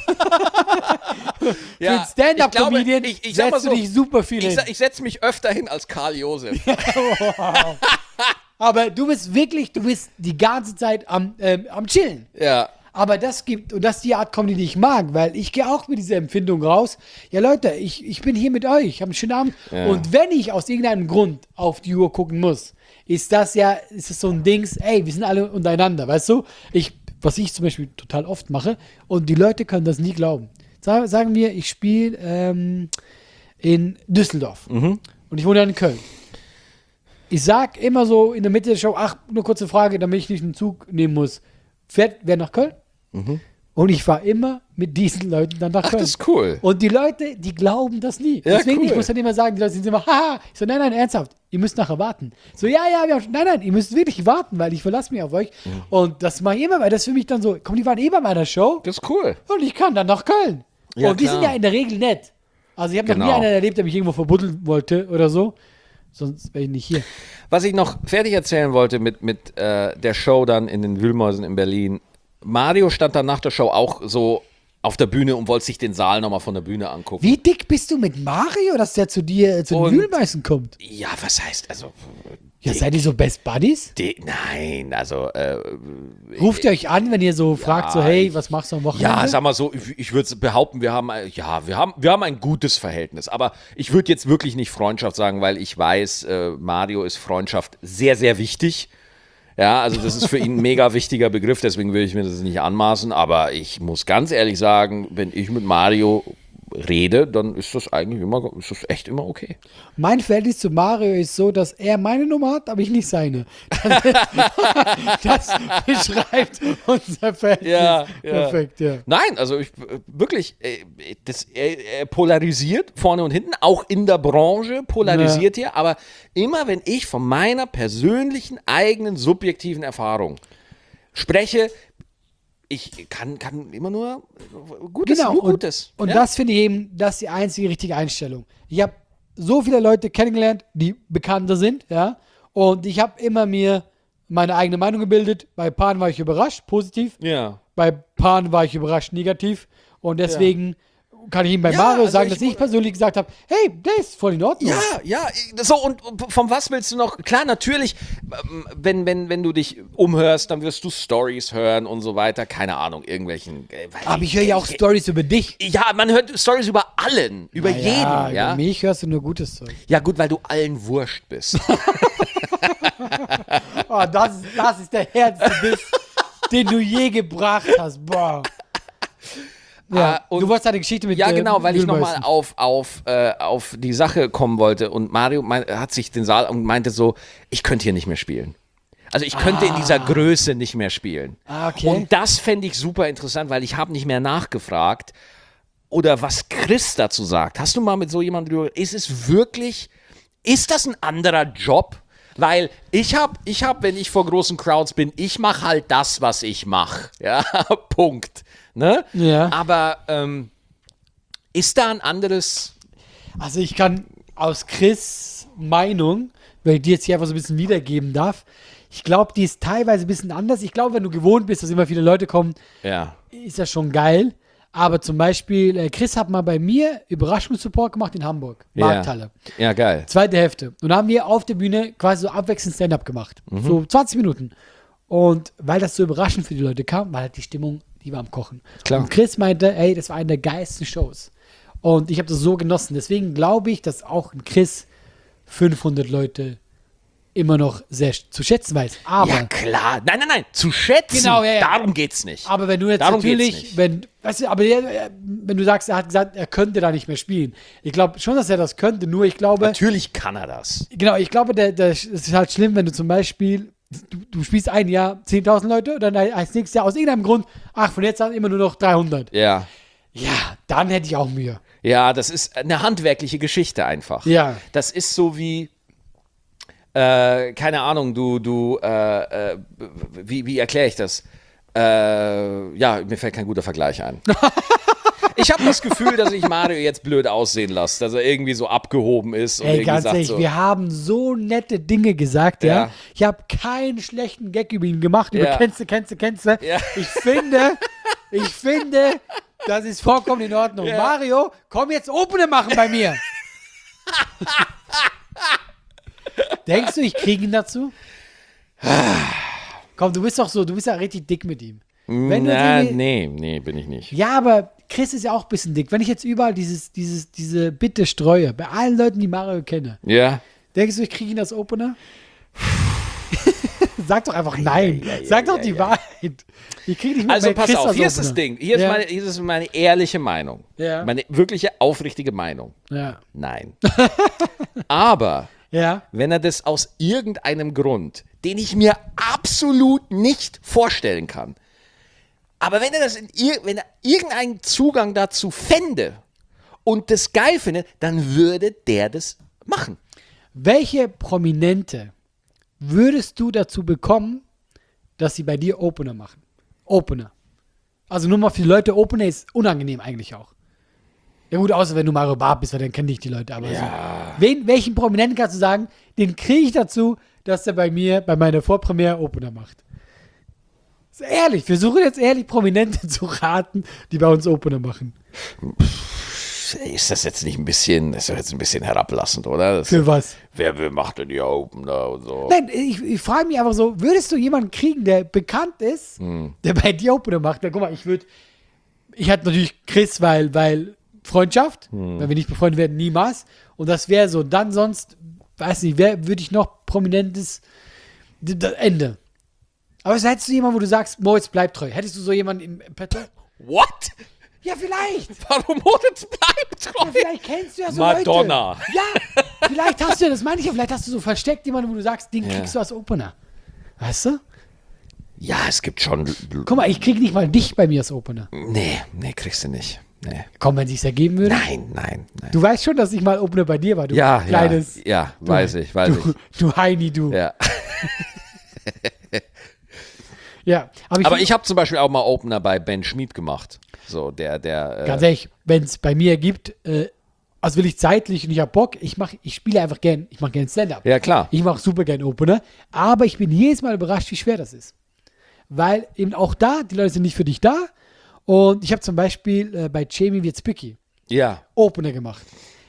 Speaker 2: einen Stand-Up-Comedian setzt du dich super viel hin.
Speaker 1: Ich setze mich öfter hin als Karl Josef.
Speaker 2: Wow. Aber du bist die ganze Zeit am Chillen.
Speaker 1: Ja.
Speaker 2: Aber das ist die Art Comedy, die ich mag, weil ich gehe auch mit dieser Empfindung raus. Ja, Leute, ich bin hier mit euch, ich habe einen schönen Abend. Ja. Und wenn ich aus irgendeinem Grund auf die Uhr gucken muss, ist es so ein Dings, ey, wir sind alle untereinander, weißt du? Was ich zum Beispiel total oft mache und die Leute können das nie glauben. Sagen wir, ich spiele in Düsseldorf und ich wohne in Köln. Ich sag immer so in der Mitte der Show, nur kurze Frage, damit ich nicht einen Zug nehmen muss. Fährt wer nach Köln? Und ich fahre immer mit diesen Leuten dann nach Köln.
Speaker 1: Das ist cool.
Speaker 2: Und die Leute, die glauben das nie.
Speaker 1: Ja,
Speaker 2: deswegen,
Speaker 1: cool.
Speaker 2: Ich muss dann immer sagen, die Leute sind immer, haha. Ich so, nein, ernsthaft. Ihr müsst nachher warten. So, nein, ihr müsst wirklich warten, weil ich verlasse mich auf euch. Und das mache ich immer, weil das für mich dann so, komm, die waren bei meiner Show.
Speaker 1: Das ist cool.
Speaker 2: Und ich kann dann nach Köln.
Speaker 1: Ja,
Speaker 2: und die sind ja in der Regel nett. Also ich habe noch nie einen erlebt, der mich irgendwo verbuddeln wollte oder so. Sonst wäre ich nicht hier.
Speaker 1: Was ich noch fertig erzählen wollte mit der Show dann in den Wühlmäusen in Berlin. Mario stand dann nach der Show auch so auf der Bühne und wollte sich den Saal nochmal von der Bühne angucken.
Speaker 2: Wie dick bist du mit Mario, dass der zu dir zu den
Speaker 1: Und-
Speaker 2: Wühlmeißen kommt?
Speaker 1: Ja, was heißt, also...
Speaker 2: Ja, seid ihr so Best Buddies?
Speaker 1: Nein, also...
Speaker 2: Ruft ihr euch an, wenn ihr so fragt, so hey, was machst du am Wochenende?
Speaker 1: Ja, sag mal so, ich würde behaupten, wir haben ein gutes Verhältnis. Aber ich würde jetzt wirklich nicht Freundschaft sagen, weil ich weiß, Mario ist Freundschaft sehr, sehr wichtig. Ja, also das ist für ihn ein mega wichtiger Begriff, deswegen will ich mir das nicht anmaßen. Aber ich muss ganz ehrlich sagen, wenn ich mit Mario rede, dann ist das eigentlich echt immer okay.
Speaker 2: Mein Verhältnis zu Mario ist so, dass er meine Nummer hat, aber ich nicht seine. Das beschreibt unser Verhältnis
Speaker 1: Ja.
Speaker 2: perfekt, ja.
Speaker 1: Nein, also ich wirklich, er polarisiert vorne und hinten, auch in der Branche polarisiert er, aber immer wenn ich von meiner persönlichen, eigenen, subjektiven Erfahrung spreche, ich kann immer nur Gutes,
Speaker 2: Genau,
Speaker 1: nur Gutes.
Speaker 2: Und
Speaker 1: ja?
Speaker 2: das finde ich eben, das ist die einzige richtige Einstellung. Ich habe so viele Leute kennengelernt, die bekannter sind, ja, und ich habe immer mir meine eigene Meinung gebildet. Bei Paaren war ich überrascht, positiv.
Speaker 1: Ja.
Speaker 2: Bei Paaren war ich überrascht, negativ. Und deswegen kann ich ihm bei Mario
Speaker 1: also
Speaker 2: sagen, dass ich persönlich gesagt habe, hey, der ist voll in Ordnung.
Speaker 1: Ja, so und von was willst du noch? Klar, natürlich, wenn du dich umhörst, dann wirst du Stories hören und so weiter, keine Ahnung, irgendwelchen.
Speaker 2: Aber ich höre ja auch Stories über dich.
Speaker 1: Ja, man hört Stories über allen, über jeden, ja.
Speaker 2: Über mich hörst du nur gutes Zeug.
Speaker 1: Ja, gut, weil du allen wurscht bist.
Speaker 2: Oh, das ist der härteste Biss, den du je gebracht hast. Boah. Ja,
Speaker 1: und-
Speaker 2: du wolltest eine Geschichte mit
Speaker 1: Ja, genau, weil ich nochmal
Speaker 2: Wühlmeißen.
Speaker 1: auf die Sache kommen wollte. Und Mario hat sich den Saal und meinte so, ich könnte hier nicht mehr spielen. Also ich könnte in dieser Größe nicht mehr spielen.
Speaker 2: Okay.
Speaker 1: Und das fände ich super interessant, weil ich habe nicht mehr nachgefragt. Oder was Chris dazu sagt. Hast du mal mit so jemandem drüber, ist das ein anderer Job? Weil ich hab, wenn ich vor großen Crowds bin, ich mache halt das, was ich mache. Ja, Punkt. Ne?
Speaker 2: Ja.
Speaker 1: Aber ist da ein anderes...
Speaker 2: Also ich kann aus Chris' Meinung, weil ich die jetzt hier einfach so ein bisschen wiedergeben darf, ich glaube, die ist teilweise ein bisschen anders. Ich glaube, wenn du gewohnt bist, dass immer viele Leute kommen,
Speaker 1: Ja.
Speaker 2: ist das schon geil. Aber zum Beispiel, Chris hat mal bei mir Überraschungssupport gemacht in Hamburg, Markthalle.
Speaker 1: Ja, geil.
Speaker 2: Zweite Hälfte. Und da haben wir auf der Bühne quasi so abwechselnd Stand-up gemacht. So 20 Minuten. Und weil das so überraschend für die Leute kam, war halt die Stimmung, die war am Kochen.
Speaker 1: Klar.
Speaker 2: Und Chris meinte, ey, das war eine der geilsten Shows. Und ich habe das so genossen. Deswegen glaube ich, dass auch ein Chris 500 Leute immer noch sehr zu schätzen weiß. Aber,
Speaker 1: Ja, klar. Nein. Zu schätzen.
Speaker 2: Genau, ja.
Speaker 1: Darum geht's nicht.
Speaker 2: aber wenn du jetzt
Speaker 1: Darum geht's
Speaker 2: natürlich,
Speaker 1: nicht.
Speaker 2: wenn du sagst, er hat gesagt, er könnte da nicht mehr spielen. Ich glaube schon, dass er das könnte, nur ich glaube,
Speaker 1: Natürlich kann er das.
Speaker 2: genau, ich glaube, es ist halt schlimm, wenn du zum Beispiel, du spielst ein Jahr 10.000 Leute und dann als nächstes Jahr aus irgendeinem Grund, von jetzt an immer nur noch 300.
Speaker 1: Ja.
Speaker 2: Ja, dann hätte ich auch Mühe.
Speaker 1: Ja, das ist eine handwerkliche Geschichte einfach.
Speaker 2: Ja.
Speaker 1: Das ist so wie, keine Ahnung, wie erkläre ich das? Ja, mir fällt kein guter Vergleich ein. Ich habe das Gefühl, dass ich Mario jetzt blöd aussehen lasse, dass er irgendwie so abgehoben ist und
Speaker 2: Ey,
Speaker 1: irgendwie
Speaker 2: ganz
Speaker 1: sagt
Speaker 2: ehrlich,
Speaker 1: so,
Speaker 2: wir haben so nette Dinge gesagt, ja.
Speaker 1: Ja.
Speaker 2: Ich habe keinen schlechten Gag über ihn gemacht, über
Speaker 1: Ja.
Speaker 2: kennst du.
Speaker 1: Ja.
Speaker 2: Ich finde, das ist vollkommen in Ordnung.
Speaker 1: Ja.
Speaker 2: Mario, komm jetzt Opener machen bei mir. Denkst du, ich kriege ihn dazu? Komm, du bist ja richtig dick mit ihm. Wenn du
Speaker 1: na,
Speaker 2: irgendwie-
Speaker 1: nee, bin ich nicht.
Speaker 2: Ja, aber Chris ist ja auch ein bisschen dick. Wenn ich jetzt überall diese Bitte streue, bei allen Leuten, die Mario kenne,
Speaker 1: Ja.
Speaker 2: denkst du, ich kriege ihn als Opener? Sag doch einfach nein. Sag doch die Wahrheit. Ich kriege nicht mit
Speaker 1: Also
Speaker 2: bei
Speaker 1: pass
Speaker 2: Chris
Speaker 1: auf,
Speaker 2: als
Speaker 1: hier ist das
Speaker 2: Opener.
Speaker 1: Ding. Hier
Speaker 2: Ja.
Speaker 1: ist meine ehrliche Meinung.
Speaker 2: Ja.
Speaker 1: Meine wirkliche, aufrichtige Meinung.
Speaker 2: Ja.
Speaker 1: Nein. Aber
Speaker 2: Ja.
Speaker 1: wenn er das aus irgendeinem Grund, den ich mir absolut nicht vorstellen kann, aber wenn er wenn er irgendeinen Zugang dazu fände und das geil findet, dann würde der das machen.
Speaker 2: Welche Prominente würdest du dazu bekommen, dass sie bei dir Opener machen? Opener. Also nur mal für die Leute, Opener ist unangenehm eigentlich auch. Ja gut, außer wenn du Mario Barth bist, weil dann kenne ich die Leute. Aber so. Welchen Prominenten kannst du sagen, den kriege ich dazu, dass er bei mir, bei meiner Vorpremiere Opener macht? Ehrlich, wir suchen jetzt ehrlich Prominente zu raten, die bei uns Opener machen.
Speaker 1: Ist das jetzt nicht ein bisschen, ist doch jetzt ein bisschen herablassend, oder?
Speaker 2: Für was?
Speaker 1: Wer macht denn die Opener und so?
Speaker 2: Nein, ich frage mich einfach so, würdest du jemanden kriegen, der bekannt ist, der bei dir Opener macht? Na, guck mal, ich hatte natürlich Chris, weil Freundschaft, wenn wir nicht befreundet werden, niemals. Und das wäre so, dann sonst, weiß nicht, wer würde ich noch Prominentes, das Ende. Aber hättest du jemanden, wo du sagst, Moritz, bleib treu. Hättest du so jemanden im Petto?
Speaker 1: What?
Speaker 2: Ja, vielleicht.
Speaker 1: Warum Moritz bleibt treu?
Speaker 2: Ja, vielleicht kennst du ja so
Speaker 1: Madonna.
Speaker 2: Leute. Ja, vielleicht hast du ja, das meine ich ja, vielleicht hast du so versteckt jemanden, wo du sagst, den kriegst du als Opener. Weißt du?
Speaker 1: Ja, es gibt schon.
Speaker 2: Guck mal, ich krieg nicht mal dich bei mir als Opener.
Speaker 1: Nee, kriegst du nicht. Nee.
Speaker 2: Komm, wenn sich's ergeben würde.
Speaker 1: Nein.
Speaker 2: Du weißt schon, dass ich mal Opener bei dir war, du
Speaker 1: Ja,
Speaker 2: kleines.
Speaker 1: ja, weiß ich.
Speaker 2: Du Heini, du.
Speaker 1: Ja.
Speaker 2: Ja,
Speaker 1: Aber ich habe zum Beispiel auch mal Opener bei Ben Schmid gemacht. So, der
Speaker 2: ganz ehrlich, wenn es bei mir gibt, also will ich zeitlich und ich habe Bock, ich spiele einfach gern, ich mache gern Stand-Up.
Speaker 1: Ja, klar.
Speaker 2: Ich mache super gern Opener, aber ich bin jedes Mal überrascht, wie schwer das ist. Weil eben auch da, die Leute sind nicht für dich da. Und ich habe zum Beispiel bei Jamie Witzbicki
Speaker 1: Ja.
Speaker 2: Opener gemacht.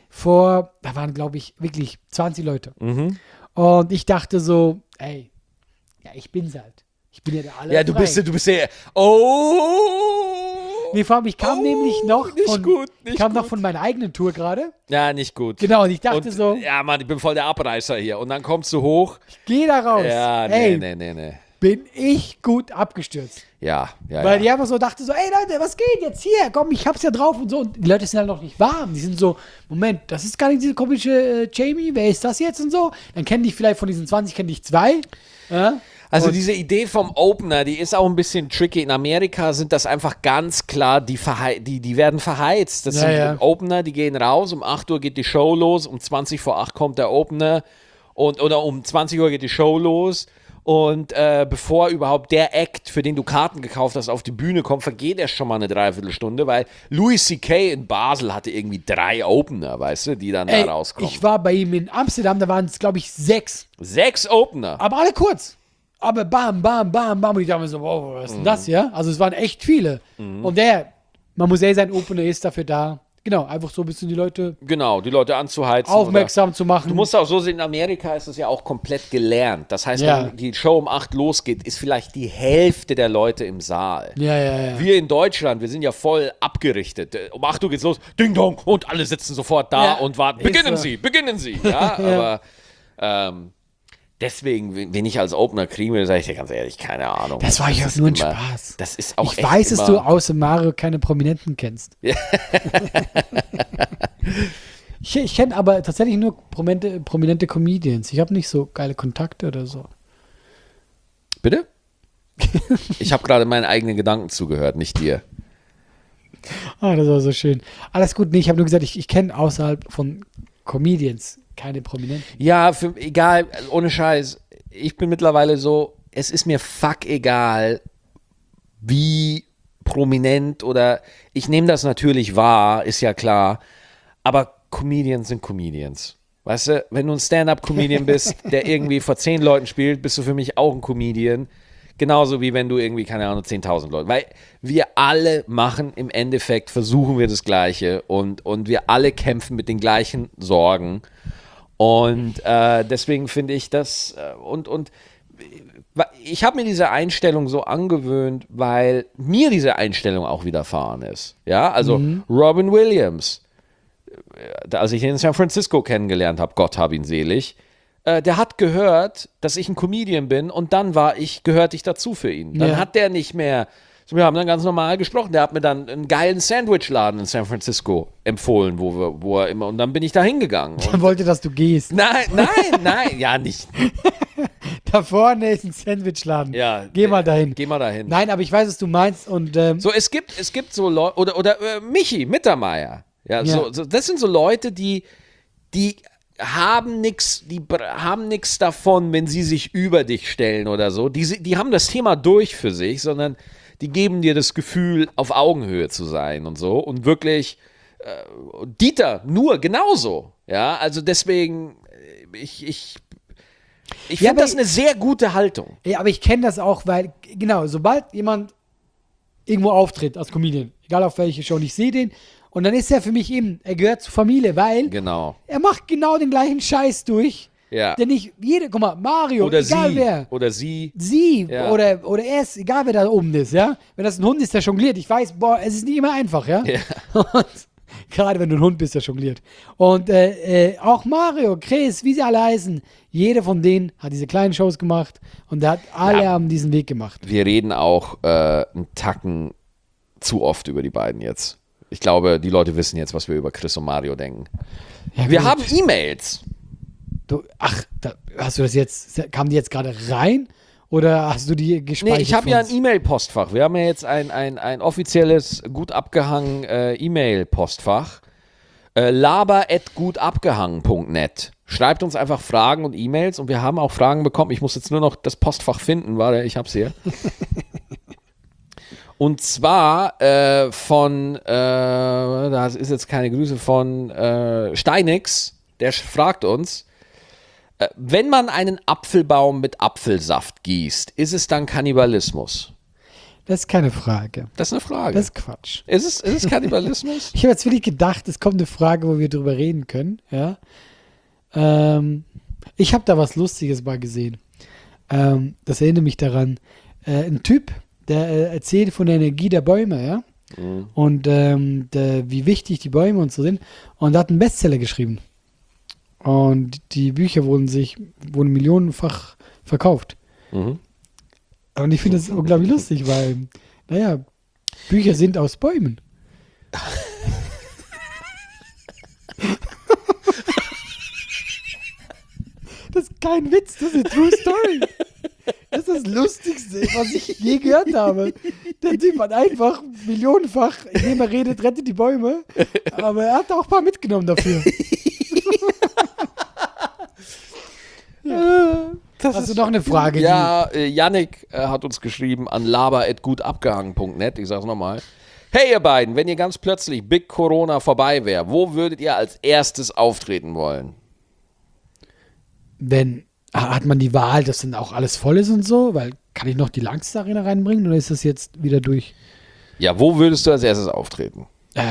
Speaker 2: Da waren, glaube ich, wirklich 20 Leute. Und ich dachte so, ey, ja, ich bin's halt. Ich bin ja der aller.
Speaker 1: Ja, du bist ja. Oh!
Speaker 2: Nee, vor allem, ich kam nämlich noch
Speaker 1: nicht
Speaker 2: von meiner eigenen Tour gerade.
Speaker 1: Ja, nicht gut.
Speaker 2: Genau, und ich dachte so,
Speaker 1: Ja, Mann, ich bin voll der Abreißer hier. Und dann kommst du hoch.
Speaker 2: geh da raus.
Speaker 1: Ja,
Speaker 2: ey,
Speaker 1: nee.
Speaker 2: bin ich gut abgestürzt.
Speaker 1: Ja.
Speaker 2: Weil die einfach so dachte so, ey Leute, was geht jetzt hier? Komm, ich hab's ja drauf und so. Und die Leute sind halt noch nicht warm. Die sind so, Moment, das ist gar nicht diese komische Jamie, wer ist das jetzt und so? Dann kennen die vielleicht von diesen 20, kenne ich 2. Ja?
Speaker 1: Also diese Idee vom Opener, die ist auch ein bisschen tricky. In Amerika sind das einfach ganz klar, die werden verheizt. Das sind Opener, die gehen raus, um 8 Uhr geht die Show los, um 20 vor 8 kommt der Opener oder um 20 Uhr geht die Show los. Und bevor überhaupt der Act, für den du Karten gekauft hast, auf die Bühne kommt, vergeht erst schon mal eine Dreiviertelstunde, weil Louis C.K. in Basel hatte irgendwie 3 Opener, weißt du, die dann da rauskommen.
Speaker 2: Ich war bei ihm in Amsterdam, da waren es, glaube ich, 6.
Speaker 1: 6 Opener.
Speaker 2: Aber alle kurz. Aber bam, bam, bam, bam. Und ich dachte mir so, wow, was ist denn das, ja? Also es waren echt viele. Und man muss ehrlich sein, Opener ist dafür da. Genau, einfach so ein bisschen die Leute
Speaker 1: anzuheizen.
Speaker 2: Aufmerksam zu machen.
Speaker 1: Du musst auch so sehen, in Amerika ist es ja auch komplett gelernt. Das heißt, wenn die Show um 8 losgeht, ist vielleicht die Hälfte der Leute im Saal.
Speaker 2: Ja.
Speaker 1: Wir in Deutschland, wir sind ja voll abgerichtet. Um 8 Uhr geht's los, Ding Dong, und alle sitzen sofort da und warten. Beginnen Sie. Ja, aber deswegen, wenn ich als Opener kriegen will, sage ich dir ganz ehrlich, keine Ahnung.
Speaker 2: Das war ja nur ein Spaß.
Speaker 1: Das ist auch
Speaker 2: ich weiß, dass du außer Mario keine Prominenten kennst. Ja. Ich kenne aber tatsächlich nur prominente Comedians. Ich habe nicht so geile Kontakte oder so.
Speaker 1: Bitte? Ich habe gerade meinen eigenen Gedanken zugehört, nicht dir.
Speaker 2: Ah, das war so schön. Alles gut, nee, ich habe nur gesagt, ich kenne außerhalb von Comedians keine Prominenten.
Speaker 1: Ja, egal, ohne Scheiß. Ich bin mittlerweile so, es ist mir fuck egal, wie prominent oder, ich nehme das natürlich wahr, ist ja klar, aber Comedians sind Comedians. Weißt du, wenn du ein Stand-Up-Comedian bist, der irgendwie vor 10 Leuten spielt, bist du für mich auch ein Comedian. Genauso wie wenn du irgendwie, keine Ahnung, 10.000 Leute. Weil wir alle machen im Endeffekt, versuchen wir das Gleiche und wir alle kämpfen mit den gleichen Sorgen. Und deswegen finde ich das und ich habe mir diese Einstellung so angewöhnt, weil mir diese Einstellung auch widerfahren ist. Ja, also Robin Williams, als ich ihn in San Francisco kennengelernt habe, Gott hab ihn selig, der hat gehört, dass ich ein Comedian bin und dann gehörte ich dazu für ihn. Dann hat der nicht mehr, wir haben dann ganz normal gesprochen, der hat mir dann einen geilen Sandwichladen in San Francisco empfohlen, wo er immer, und dann bin ich da hingegangen.
Speaker 2: Er wollte, dass du gehst.
Speaker 1: Nein, ja nicht.
Speaker 2: Da vorne ist ein Sandwichladen.
Speaker 1: Ja,
Speaker 2: Geh mal dahin.
Speaker 1: Nein,
Speaker 2: aber ich weiß, was du meinst und
Speaker 1: so, es gibt so Leute, oder Michi Mittermeier. Ja, so, das sind so Leute, die haben nichts davon, wenn sie sich über dich stellen oder so. Die haben das Thema durch für sich, sondern die geben dir das Gefühl, auf Augenhöhe zu sein und so. Und wirklich, Dieter, nur genauso. Ja, also deswegen, Ich
Speaker 2: Ja,
Speaker 1: finde
Speaker 2: aber
Speaker 1: das eine sehr gute Haltung.
Speaker 2: Ja, aber ich kenne das auch, weil, genau, sobald jemand irgendwo auftritt als Comedian, egal auf welche Show, und ich sehe den, und dann ist er für mich eben, er gehört zur Familie, weil
Speaker 1: Genau.
Speaker 2: er macht genau den gleichen Scheiß durch,
Speaker 1: Ja.
Speaker 2: der nicht, guck mal, Mario,
Speaker 1: Oder
Speaker 2: egal
Speaker 1: sie.
Speaker 2: wer,
Speaker 1: Oder sie.
Speaker 2: sie
Speaker 1: Ja.
Speaker 2: oder er ist, egal wer da oben ist, ja, wenn das ein Hund ist, der jongliert, ich weiß, boah, es ist nicht immer einfach, ja,
Speaker 1: Ja.
Speaker 2: und gerade wenn du ein Hund bist, der jongliert. Und auch Mario, Chris, wie sie alle heißen, jeder von denen hat diese kleinen Shows gemacht und der hat alle haben diesen Weg gemacht.
Speaker 1: Wir reden auch einen Tacken zu oft über die beiden jetzt. Ich glaube, die Leute wissen jetzt, was wir über Chris und Mario denken.
Speaker 2: Ja,
Speaker 1: Wir
Speaker 2: gut.
Speaker 1: haben E-Mails.
Speaker 2: Hast du das jetzt, kamen die jetzt gerade rein oder hast du die gespeichert?
Speaker 1: Nee, ich habe
Speaker 2: für
Speaker 1: ja ein
Speaker 2: uns?
Speaker 1: E-Mail-Postfach. Wir haben ja jetzt ein offizielles, gut abgehangen E-Mail-Postfach. laber@gutabgehangen.net. Schreibt uns einfach Fragen und E-Mails und wir haben auch Fragen bekommen. Ich muss jetzt nur noch das Postfach finden. Warte, ich hab's hier. Und zwar das ist jetzt keine Grüße, von Steinix. Der fragt uns, wenn man einen Apfelbaum mit Apfelsaft gießt, ist es dann Kannibalismus?
Speaker 2: Das ist keine Frage.
Speaker 1: Das ist eine Frage.
Speaker 2: Das ist Quatsch.
Speaker 1: Ist es Kannibalismus?
Speaker 2: Ich habe jetzt wirklich gedacht, es kommt eine Frage, wo wir drüber reden können. Ja? Ich habe da was Lustiges mal gesehen. Das erinnert mich daran. Ein Typ, der erzählt von der Energie der Bäume, ja. Und wie wichtig die Bäume und so sind. Und er hat einen Bestseller geschrieben. Und die Bücher wurden millionenfach verkauft.
Speaker 1: Mhm.
Speaker 2: Und ich finde das unglaublich lustig, weil, naja, Bücher sind aus Bäumen. Das ist kein Witz, das ist eine True Story. Das ist das Lustigste, was ich je gehört habe. Der Typ hat einfach millionenfach, indem er redet, rettet die Bäume. Aber er hat auch ein paar mitgenommen dafür. Hast du noch eine Frage?
Speaker 1: Ja, Yannick hat uns geschrieben an laber@gutabgehangen.net. Ich sag's nochmal. Hey ihr beiden, wenn ihr ganz plötzlich Big Corona vorbei wäre, wo würdet ihr als erstes auftreten wollen?
Speaker 2: Hat man die Wahl, dass dann auch alles voll ist und so? Weil, kann ich noch die Langste Arena reinbringen oder ist das jetzt wieder durch?
Speaker 1: Ja, wo würdest du als erstes auftreten?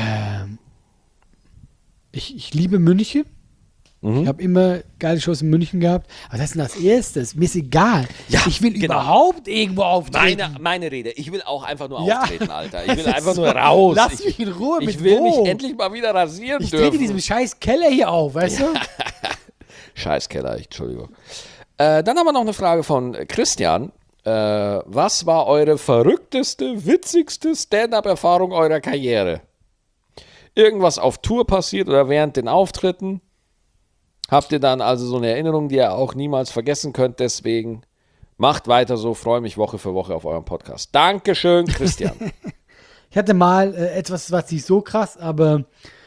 Speaker 2: Ich liebe München. Ich habe immer geile Shows in München gehabt. Aber das ist denn das Erstes. Mir ist egal.
Speaker 1: Ja,
Speaker 2: ich will
Speaker 1: genau.
Speaker 2: überhaupt irgendwo auftreten.
Speaker 1: Meine Rede. Ich will auch einfach nur
Speaker 2: Ja.
Speaker 1: auftreten, Alter. Ich will
Speaker 2: Das
Speaker 1: einfach
Speaker 2: ist
Speaker 1: nur
Speaker 2: so,
Speaker 1: raus.
Speaker 2: lass mich in Ruhe.
Speaker 1: Ich
Speaker 2: mit
Speaker 1: will
Speaker 2: wo?
Speaker 1: mich endlich mal wieder rasieren
Speaker 2: Ich trete
Speaker 1: dürfen.
Speaker 2: in diesem scheiß Keller hier auf, weißt du?
Speaker 1: Scheißkeller, Entschuldigung. Dann haben wir noch eine Frage von Christian. Was war eure verrückteste, witzigste Stand-up-Erfahrung eurer Karriere? Irgendwas auf Tour passiert oder während den Auftritten? Habt ihr dann also so eine Erinnerung, die ihr auch niemals vergessen könnt? Deswegen macht weiter so, freue mich Woche für Woche auf euren Podcast. Dankeschön, Christian.
Speaker 2: Ich hatte mal etwas, was nicht so krass, aber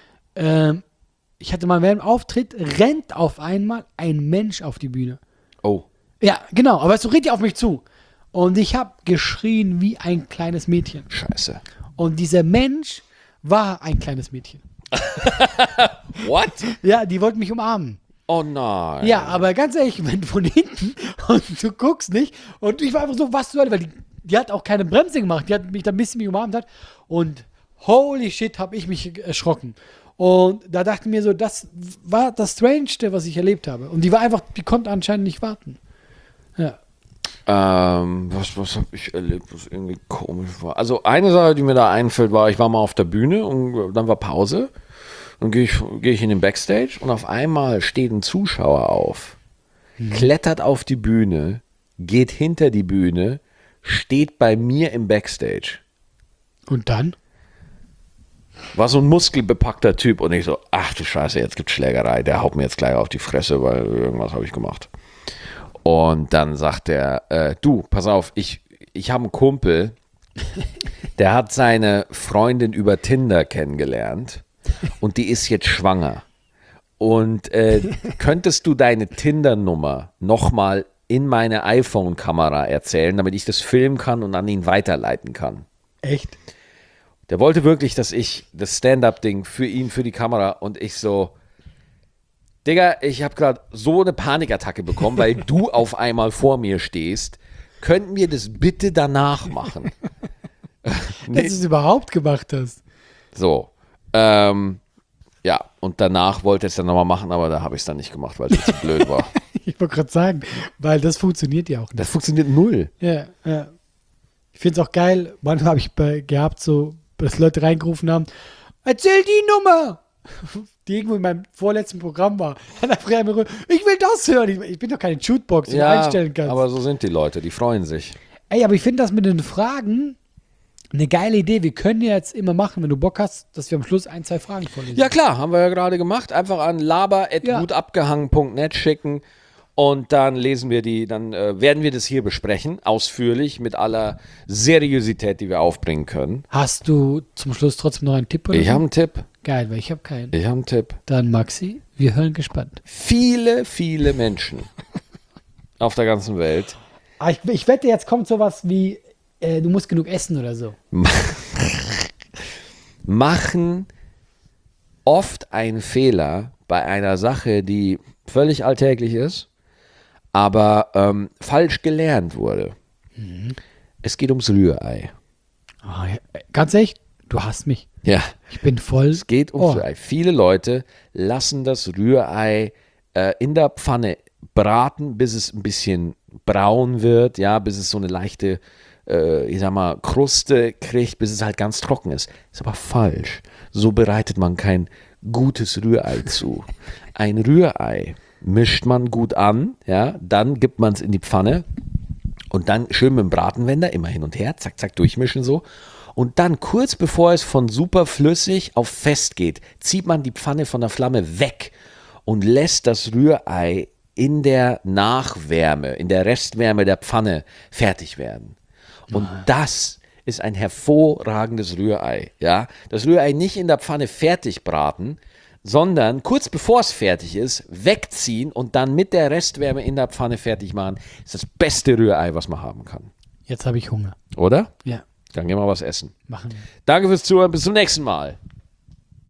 Speaker 2: ich hatte mal während dem Auftritt, rennt auf einmal ein Mensch auf die Bühne.
Speaker 1: Oh.
Speaker 2: Ja, genau, aber so richtig auf mich zu. Und ich habe geschrien wie ein kleines Mädchen.
Speaker 1: Scheiße.
Speaker 2: Und dieser Mensch war ein kleines Mädchen.
Speaker 1: What?
Speaker 2: Ja, die wollten mich umarmen.
Speaker 1: Oh nein.
Speaker 2: Ja, aber ganz ehrlich, wenn du von hinten und du guckst nicht und ich war einfach so, was soll, weil die hat auch keine Bremse gemacht, die hat mich da ein bisschen umarmt hat und holy shit, habe ich mich erschrocken. Und da dachte ich mir so, das war das Strangeste, was ich erlebt habe. Und die konnte anscheinend nicht warten. Ja.
Speaker 1: Was habe ich erlebt, was irgendwie komisch war? Also eine Sache, die mir da einfällt, war, ich war mal auf der Bühne und dann war Pause. Dann gehe ich in den Backstage und auf einmal steht ein Zuschauer auf, klettert auf die Bühne, geht hinter die Bühne, steht bei mir im Backstage.
Speaker 2: Und dann?
Speaker 1: War so ein muskelbepackter Typ und ich so, ach du Scheiße, jetzt gibt's Schlägerei, der haut mir jetzt gleich auf die Fresse, weil irgendwas habe ich gemacht. Und dann sagt er, du, pass auf, ich habe einen Kumpel, der hat seine Freundin über Tinder kennengelernt und die ist jetzt schwanger. Und könntest du deine Tinder-Nummer nochmal in meine iPhone-Kamera erzählen, damit ich das filmen kann und an ihn weiterleiten kann?
Speaker 2: Echt?
Speaker 1: Der wollte wirklich, dass ich das Stand-Up-Ding für ihn, für die Kamera und ich so, Digga, ich habe gerade so eine Panikattacke bekommen, weil du auf einmal vor mir stehst. Könnten wir das bitte danach machen?
Speaker 2: Dass du es überhaupt gemacht hast.
Speaker 1: So. Ja, und danach wollte ich es dann nochmal machen, aber da habe ich es dann nicht gemacht, weil es zu blöd war.
Speaker 2: Ich wollte gerade sagen, weil das funktioniert ja auch nicht.
Speaker 1: Das funktioniert null.
Speaker 2: Ja. Ich finde es auch geil, manchmal habe ich gehabt, so, dass Leute reingerufen haben, erzähl die Nummer, die irgendwo in meinem vorletzten Programm war. Dann einfach immer, ich will das hören. Ich bin doch keine Jukebox, die du einstellen kannst.
Speaker 1: Aber so sind die Leute, die freuen sich.
Speaker 2: Ey, aber ich finde das mit den Fragen eine geile Idee. Wir können ja jetzt immer machen, wenn du Bock hast, dass wir am Schluss 1, 2 Fragen vorlesen.
Speaker 1: Ja klar, haben wir ja gerade gemacht. Einfach an laber@gutabgehangen.net schicken und dann lesen wir die, dann werden wir das hier besprechen, ausführlich, mit aller Seriosität, die wir aufbringen können.
Speaker 2: Hast du zum Schluss trotzdem noch einen Tipp? Oder
Speaker 1: Ich
Speaker 2: so?
Speaker 1: habe einen Tipp.
Speaker 2: Geil, weil ich habe keinen.
Speaker 1: Ich habe einen Tipp.
Speaker 2: Dann Maxi, wir hören gespannt.
Speaker 1: Viele, viele Menschen auf der ganzen Welt
Speaker 2: Aber ich wette, jetzt kommt sowas wie, du musst genug essen oder so.
Speaker 1: machen oft einen Fehler bei einer Sache, die völlig alltäglich ist, aber falsch gelernt wurde. Es geht ums Rührei.
Speaker 2: Oh, ja. Ganz ehrlich, du hasst mich.
Speaker 1: Ja,
Speaker 2: Ich bin voll.
Speaker 1: es geht ums Rührei. Viele Leute lassen das Rührei in der Pfanne braten, bis es ein bisschen braun wird, ja, bis es so eine leichte, ich sag mal, Kruste kriegt, bis es halt ganz trocken ist. Ist aber falsch. So bereitet man kein gutes Rührei zu. Ein Rührei mischt man gut an, ja, dann gibt man es in die Pfanne und dann schön mit dem Bratenwender immer hin und her, zack, zack, durchmischen so. Und dann kurz bevor es von super flüssig auf fest geht, zieht man die Pfanne von der Flamme weg und lässt das Rührei in der Nachwärme, in der Restwärme der Pfanne fertig werden. Und das ist ein hervorragendes Rührei. Ja? Das Rührei nicht in der Pfanne fertig braten, sondern kurz bevor es fertig ist, wegziehen und dann mit der Restwärme in der Pfanne fertig machen. Das ist das beste Rührei, was man haben kann.
Speaker 2: Jetzt habe ich Hunger.
Speaker 1: Oder?
Speaker 2: Ja,
Speaker 1: Dann gehen wir was essen.
Speaker 2: machen wir.
Speaker 1: Danke fürs Zuhören. Bis zum nächsten Mal.